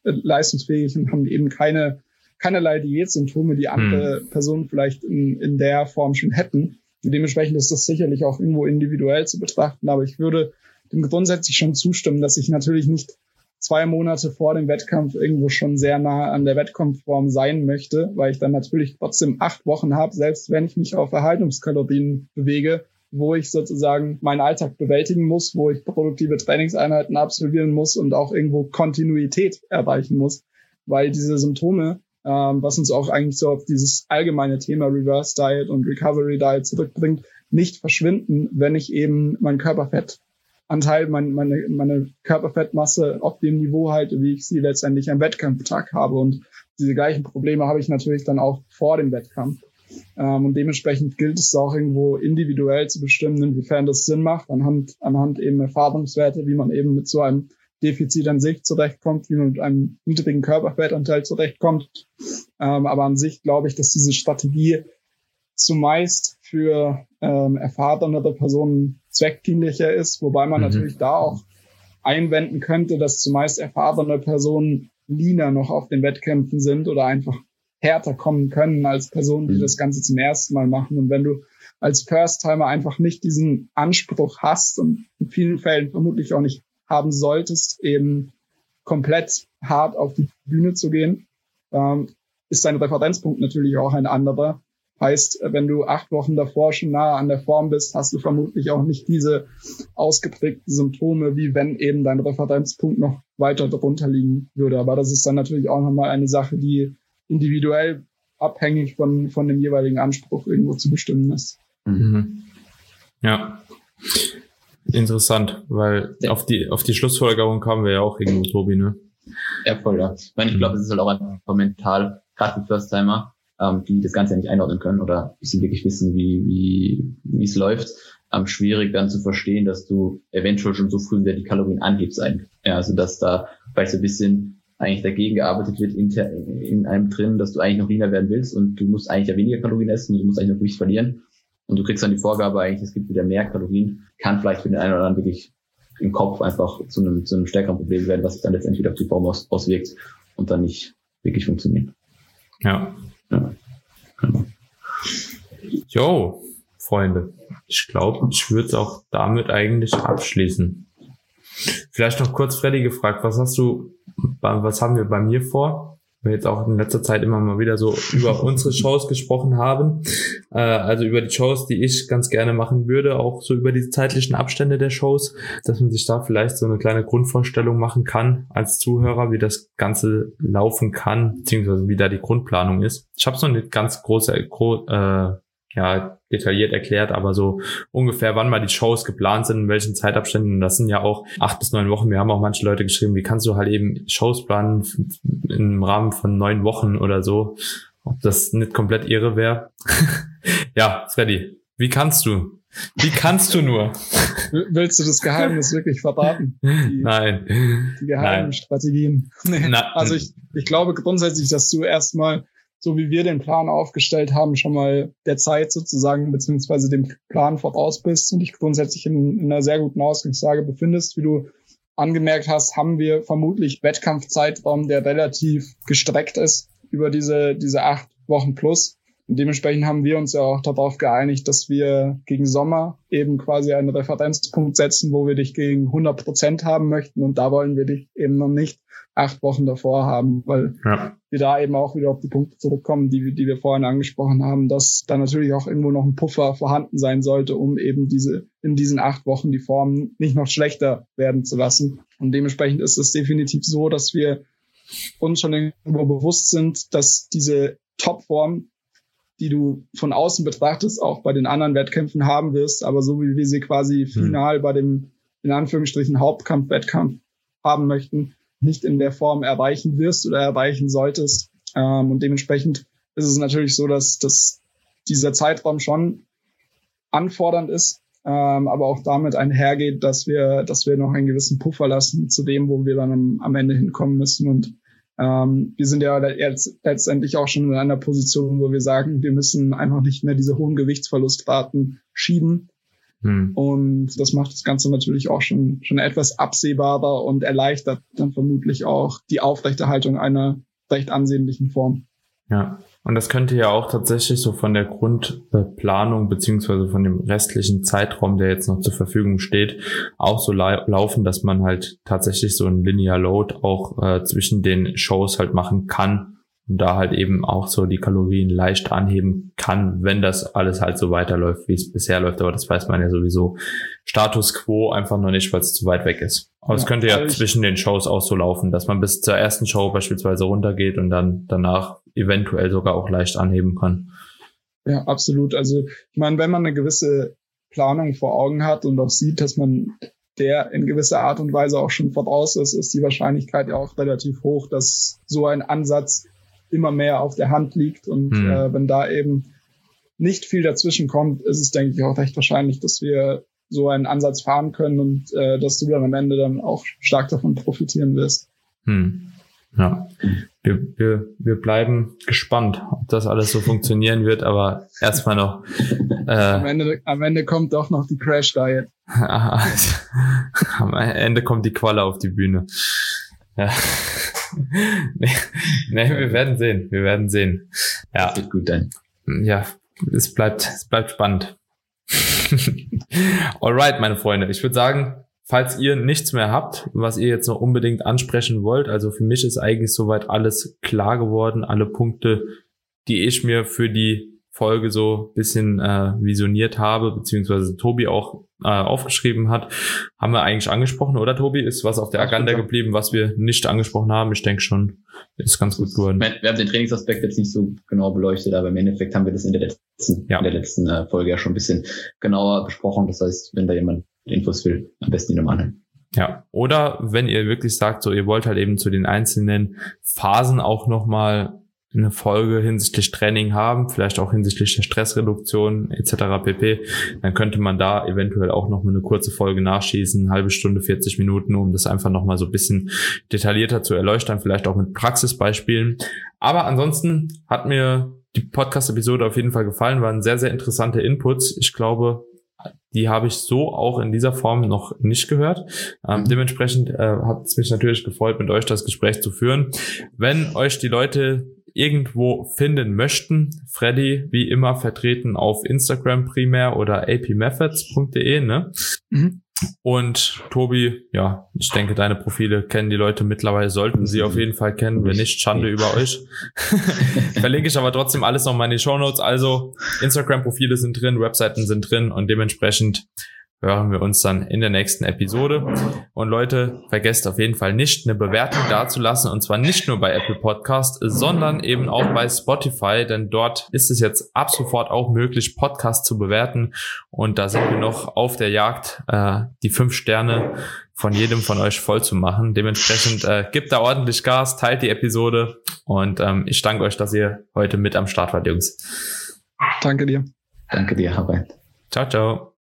und haben eben keinerlei Diätsymptome, die andere Personen vielleicht in der Form schon hätten. Und dementsprechend ist das sicherlich auch irgendwo individuell zu betrachten, aber ich würde dem grundsätzlich schon zustimmen, dass ich natürlich nicht 2 Monate vor dem Wettkampf irgendwo schon sehr nah an der Wettkampfform sein möchte, weil ich dann natürlich trotzdem 8 Wochen habe, selbst wenn ich mich auf Erhaltungskalorien bewege, wo ich sozusagen meinen Alltag bewältigen muss, wo ich produktive Trainingseinheiten absolvieren muss und auch irgendwo Kontinuität erreichen muss, weil diese Symptome, was uns auch eigentlich so auf dieses allgemeine Thema Reverse Diet und Recovery Diet zurückbringt, nicht verschwinden, wenn ich eben mein Körperfettanteil, meine Körperfettmasse auf dem Niveau halte, wie ich sie letztendlich am Wettkampftag habe. Und diese gleichen Probleme habe ich natürlich dann auch vor dem Wettkampf. Und dementsprechend gilt es auch irgendwo individuell zu bestimmen, inwiefern das Sinn macht, anhand eben Erfahrungswerte, wie man eben mit so einem Defizit an sich zurechtkommt, wie man mit einem niedrigen Körperfettanteil zurechtkommt. Aber an sich glaube ich, dass diese Strategie zumeist für erfahrenere Personen zweckdienlicher ist, wobei man natürlich da auch einwenden könnte, dass zumeist erfahrene Personen leaner noch auf den Wettkämpfen sind oder einfach härter kommen können als Personen, die das Ganze zum ersten Mal machen. Und wenn du als First-Timer einfach nicht diesen Anspruch hast und in vielen Fällen vermutlich auch nicht haben solltest, eben komplett hart auf die Bühne zu gehen, ist dein Referenzpunkt natürlich auch ein anderer. Heißt, wenn du 8 Wochen davor schon nahe an der Form bist, hast du vermutlich auch nicht diese ausgeprägten Symptome, wie wenn eben dein Referenzpunkt noch weiter darunter liegen würde. Aber das ist dann natürlich auch nochmal eine Sache, die individuell abhängig von dem jeweiligen Anspruch irgendwo zu bestimmen ist. Ja. Interessant, weil auf die Schlussfolgerung kamen wir ja auch irgendwo, Tobi, ne? Ja, voll, ja. Ich meine, ich glaube, es ist halt auch einfach mental, gerade für First-Timer, die das Ganze ja nicht einordnen können oder sie wirklich wissen, wie es läuft, schwierig dann zu verstehen, dass du eventuell schon so früh wieder die Kalorien anhebst eigentlich. Ja, also dass da vielleicht so ein bisschen eigentlich dagegen gearbeitet wird in einem drin, dass du eigentlich noch leaner werden willst und du musst eigentlich ja weniger Kalorien essen und du musst eigentlich noch Gewicht verlieren. Und du kriegst dann die Vorgabe eigentlich, es gibt wieder mehr Kalorien, kann vielleicht für den einen oder anderen wirklich im Kopf einfach zu einem stärkeren Problem werden, was sich dann letztendlich wieder auf die Form auswirkt und dann nicht wirklich funktioniert. Ja. Genau. Jo, Freunde, ich glaube, ich würde es auch damit eigentlich abschließen. Vielleicht noch kurz Freddy gefragt, was haben wir bei mir vor? Wir jetzt auch in letzter Zeit immer mal wieder so über unsere Shows gesprochen haben, also über die Shows, die ich ganz gerne machen würde, auch so über die zeitlichen Abstände der Shows, dass man sich da vielleicht so eine kleine Grundvorstellung machen kann als Zuhörer, wie das Ganze laufen kann, beziehungsweise wie da die Grundplanung ist. Ich habe es noch nicht ganz detailliert erklärt, aber so ungefähr, wann mal die Shows geplant sind, in welchen Zeitabständen. Das sind ja auch 8 bis 9 Wochen. Wir haben auch manche Leute geschrieben, wie kannst du halt eben Shows planen im Rahmen von 9 Wochen oder so. Ob das nicht komplett irre wäre. Ja, Freddy, wie kannst du? Wie kannst du nur? Willst du das Geheimnis wirklich verraten? Nein. Die geheimen Strategien. Nee. Also ich glaube grundsätzlich, dass du erstmal, so wie wir den Plan aufgestellt haben, schon mal der Zeit sozusagen, beziehungsweise dem Plan voraus bist und dich grundsätzlich in einer sehr guten Ausgangslage befindest. Wie du angemerkt hast, haben wir vermutlich Wettkampfzeitraum, der relativ gestreckt ist über diese 8 Wochen plus. Und dementsprechend haben wir uns ja auch darauf geeinigt, dass wir gegen Sommer eben quasi einen Referenzpunkt setzen, wo wir dich gegen 100% haben möchten. Und da wollen wir dich eben noch nicht 8 Wochen davor haben, weil wir da eben auch wieder auf die Punkte zurückkommen, die wir vorhin angesprochen haben, dass da natürlich auch irgendwo noch ein Puffer vorhanden sein sollte, um eben in diesen 8 Wochen die Form nicht noch schlechter werden zu lassen. Und dementsprechend ist es definitiv so, dass wir uns schon irgendwo bewusst sind, dass diese Topform, die du von außen betrachtest, auch bei den anderen Wettkämpfen haben wirst, aber so wie wir sie quasi final bei dem, in Anführungsstrichen, Hauptkampf-Wettkampf haben möchten, nicht in der Form erreichen wirst oder erreichen solltest. Und dementsprechend ist es natürlich so, dass dieser Zeitraum schon anfordernd ist, aber auch damit einhergeht, dass wir noch einen gewissen Puffer lassen zu dem, wo wir dann am Ende hinkommen müssen. Und wir sind ja jetzt letztendlich auch schon in einer Position, wo wir sagen, wir müssen einfach nicht mehr diese hohen Gewichtsverlustraten schieben. Und das macht das Ganze natürlich auch schon etwas absehbarer und erleichtert dann vermutlich auch die Aufrechterhaltung einer recht ansehnlichen Form. Ja, und das könnte ja auch tatsächlich so von der Grundplanung beziehungsweise von dem restlichen Zeitraum, der jetzt noch zur Verfügung steht, auch so laufen, dass man halt tatsächlich so ein Linear Load auch zwischen den Shows halt machen kann und da halt eben auch so die Kalorien leicht anheben kann, wenn das alles halt so weiterläuft, wie es bisher läuft. Aber das weiß man ja sowieso Status Quo einfach noch nicht, weil es zu weit weg ist. Aber es könnte ja zwischen den Shows auch so laufen, dass man bis zur ersten Show beispielsweise runtergeht und dann danach eventuell sogar auch leicht anheben kann. Ja, absolut. Also ich meine, wenn man eine gewisse Planung vor Augen hat und auch sieht, dass man der in gewisser Art und Weise auch schon voraus ist die Wahrscheinlichkeit ja auch relativ hoch, dass so ein Ansatz immer mehr auf der Hand liegt. Und wenn da eben nicht viel dazwischen kommt, ist es, denke ich, auch recht wahrscheinlich, dass wir so einen Ansatz fahren können und dass du dann am Ende dann auch stark davon profitieren wirst. Ja, wir bleiben gespannt, ob das alles so funktionieren wird, aber erstmal noch am Ende kommt doch noch die Crash Diet. Am Ende kommt die Qualle auf die Bühne. Ja. Nee, wir werden sehen. Ja. Das wird gut dann. Ja, es bleibt spannend. Alright, meine Freunde, ich würde sagen, falls ihr nichts mehr habt, was ihr jetzt noch unbedingt ansprechen wollt, also für mich ist eigentlich soweit alles klar geworden, alle Punkte, die ich mir für die Folge so ein bisschen visioniert habe, beziehungsweise Tobi auch aufgeschrieben hat, haben wir eigentlich angesprochen, oder Tobi? Ist was auf der Agenda geblieben, was wir nicht angesprochen haben? Ich denke schon, ist ganz gut geworden. Wir haben den Trainingsaspekt jetzt nicht so genau beleuchtet, aber im Endeffekt haben wir das in der letzten Folge ja schon ein bisschen genauer besprochen. Das heißt, wenn da jemand Infos will, am besten ihn nochmal anhören. Ja, oder wenn ihr wirklich sagt, so ihr wollt halt eben zu den einzelnen Phasen auch nochmal eine Folge hinsichtlich Training haben, vielleicht auch hinsichtlich der Stressreduktion etc. pp., dann könnte man da eventuell auch noch mal eine kurze Folge nachschießen, eine halbe Stunde, 40 Minuten, um das einfach noch mal so ein bisschen detaillierter zu erleuchten, vielleicht auch mit Praxisbeispielen. Aber ansonsten hat mir die Podcast-Episode auf jeden Fall gefallen, waren sehr, sehr interessante Inputs. Ich glaube, die habe ich so auch in dieser Form noch nicht gehört. Dementsprechend hat es mich natürlich gefreut, mit euch das Gespräch zu führen. Wenn euch die Leute irgendwo finden möchten, Freddy wie immer vertreten auf Instagram primär oder apmethods.de, ne? Und Tobi, ja, ich denke, deine Profile kennen die Leute mittlerweile, sollten sie auf jeden Fall kennen, wenn nicht, Schande über euch. Verlinke ich aber trotzdem alles nochmal in die Shownotes, also Instagram-Profile sind drin, Webseiten sind drin und dementsprechend hören wir uns dann in der nächsten Episode. Und Leute, vergesst auf jeden Fall nicht, eine Bewertung dazulassen, und zwar nicht nur bei Apple Podcast, sondern eben auch bei Spotify, denn dort ist es jetzt ab sofort auch möglich, Podcasts zu bewerten, und da sind wir noch auf der Jagd, die 5 Sterne von jedem von euch voll zu machen. Dementsprechend gebt da ordentlich Gas, teilt die Episode, und ich danke euch, dass ihr heute mit am Start wart, Jungs. Danke dir. Danke dir, Harald. Ciao, ciao.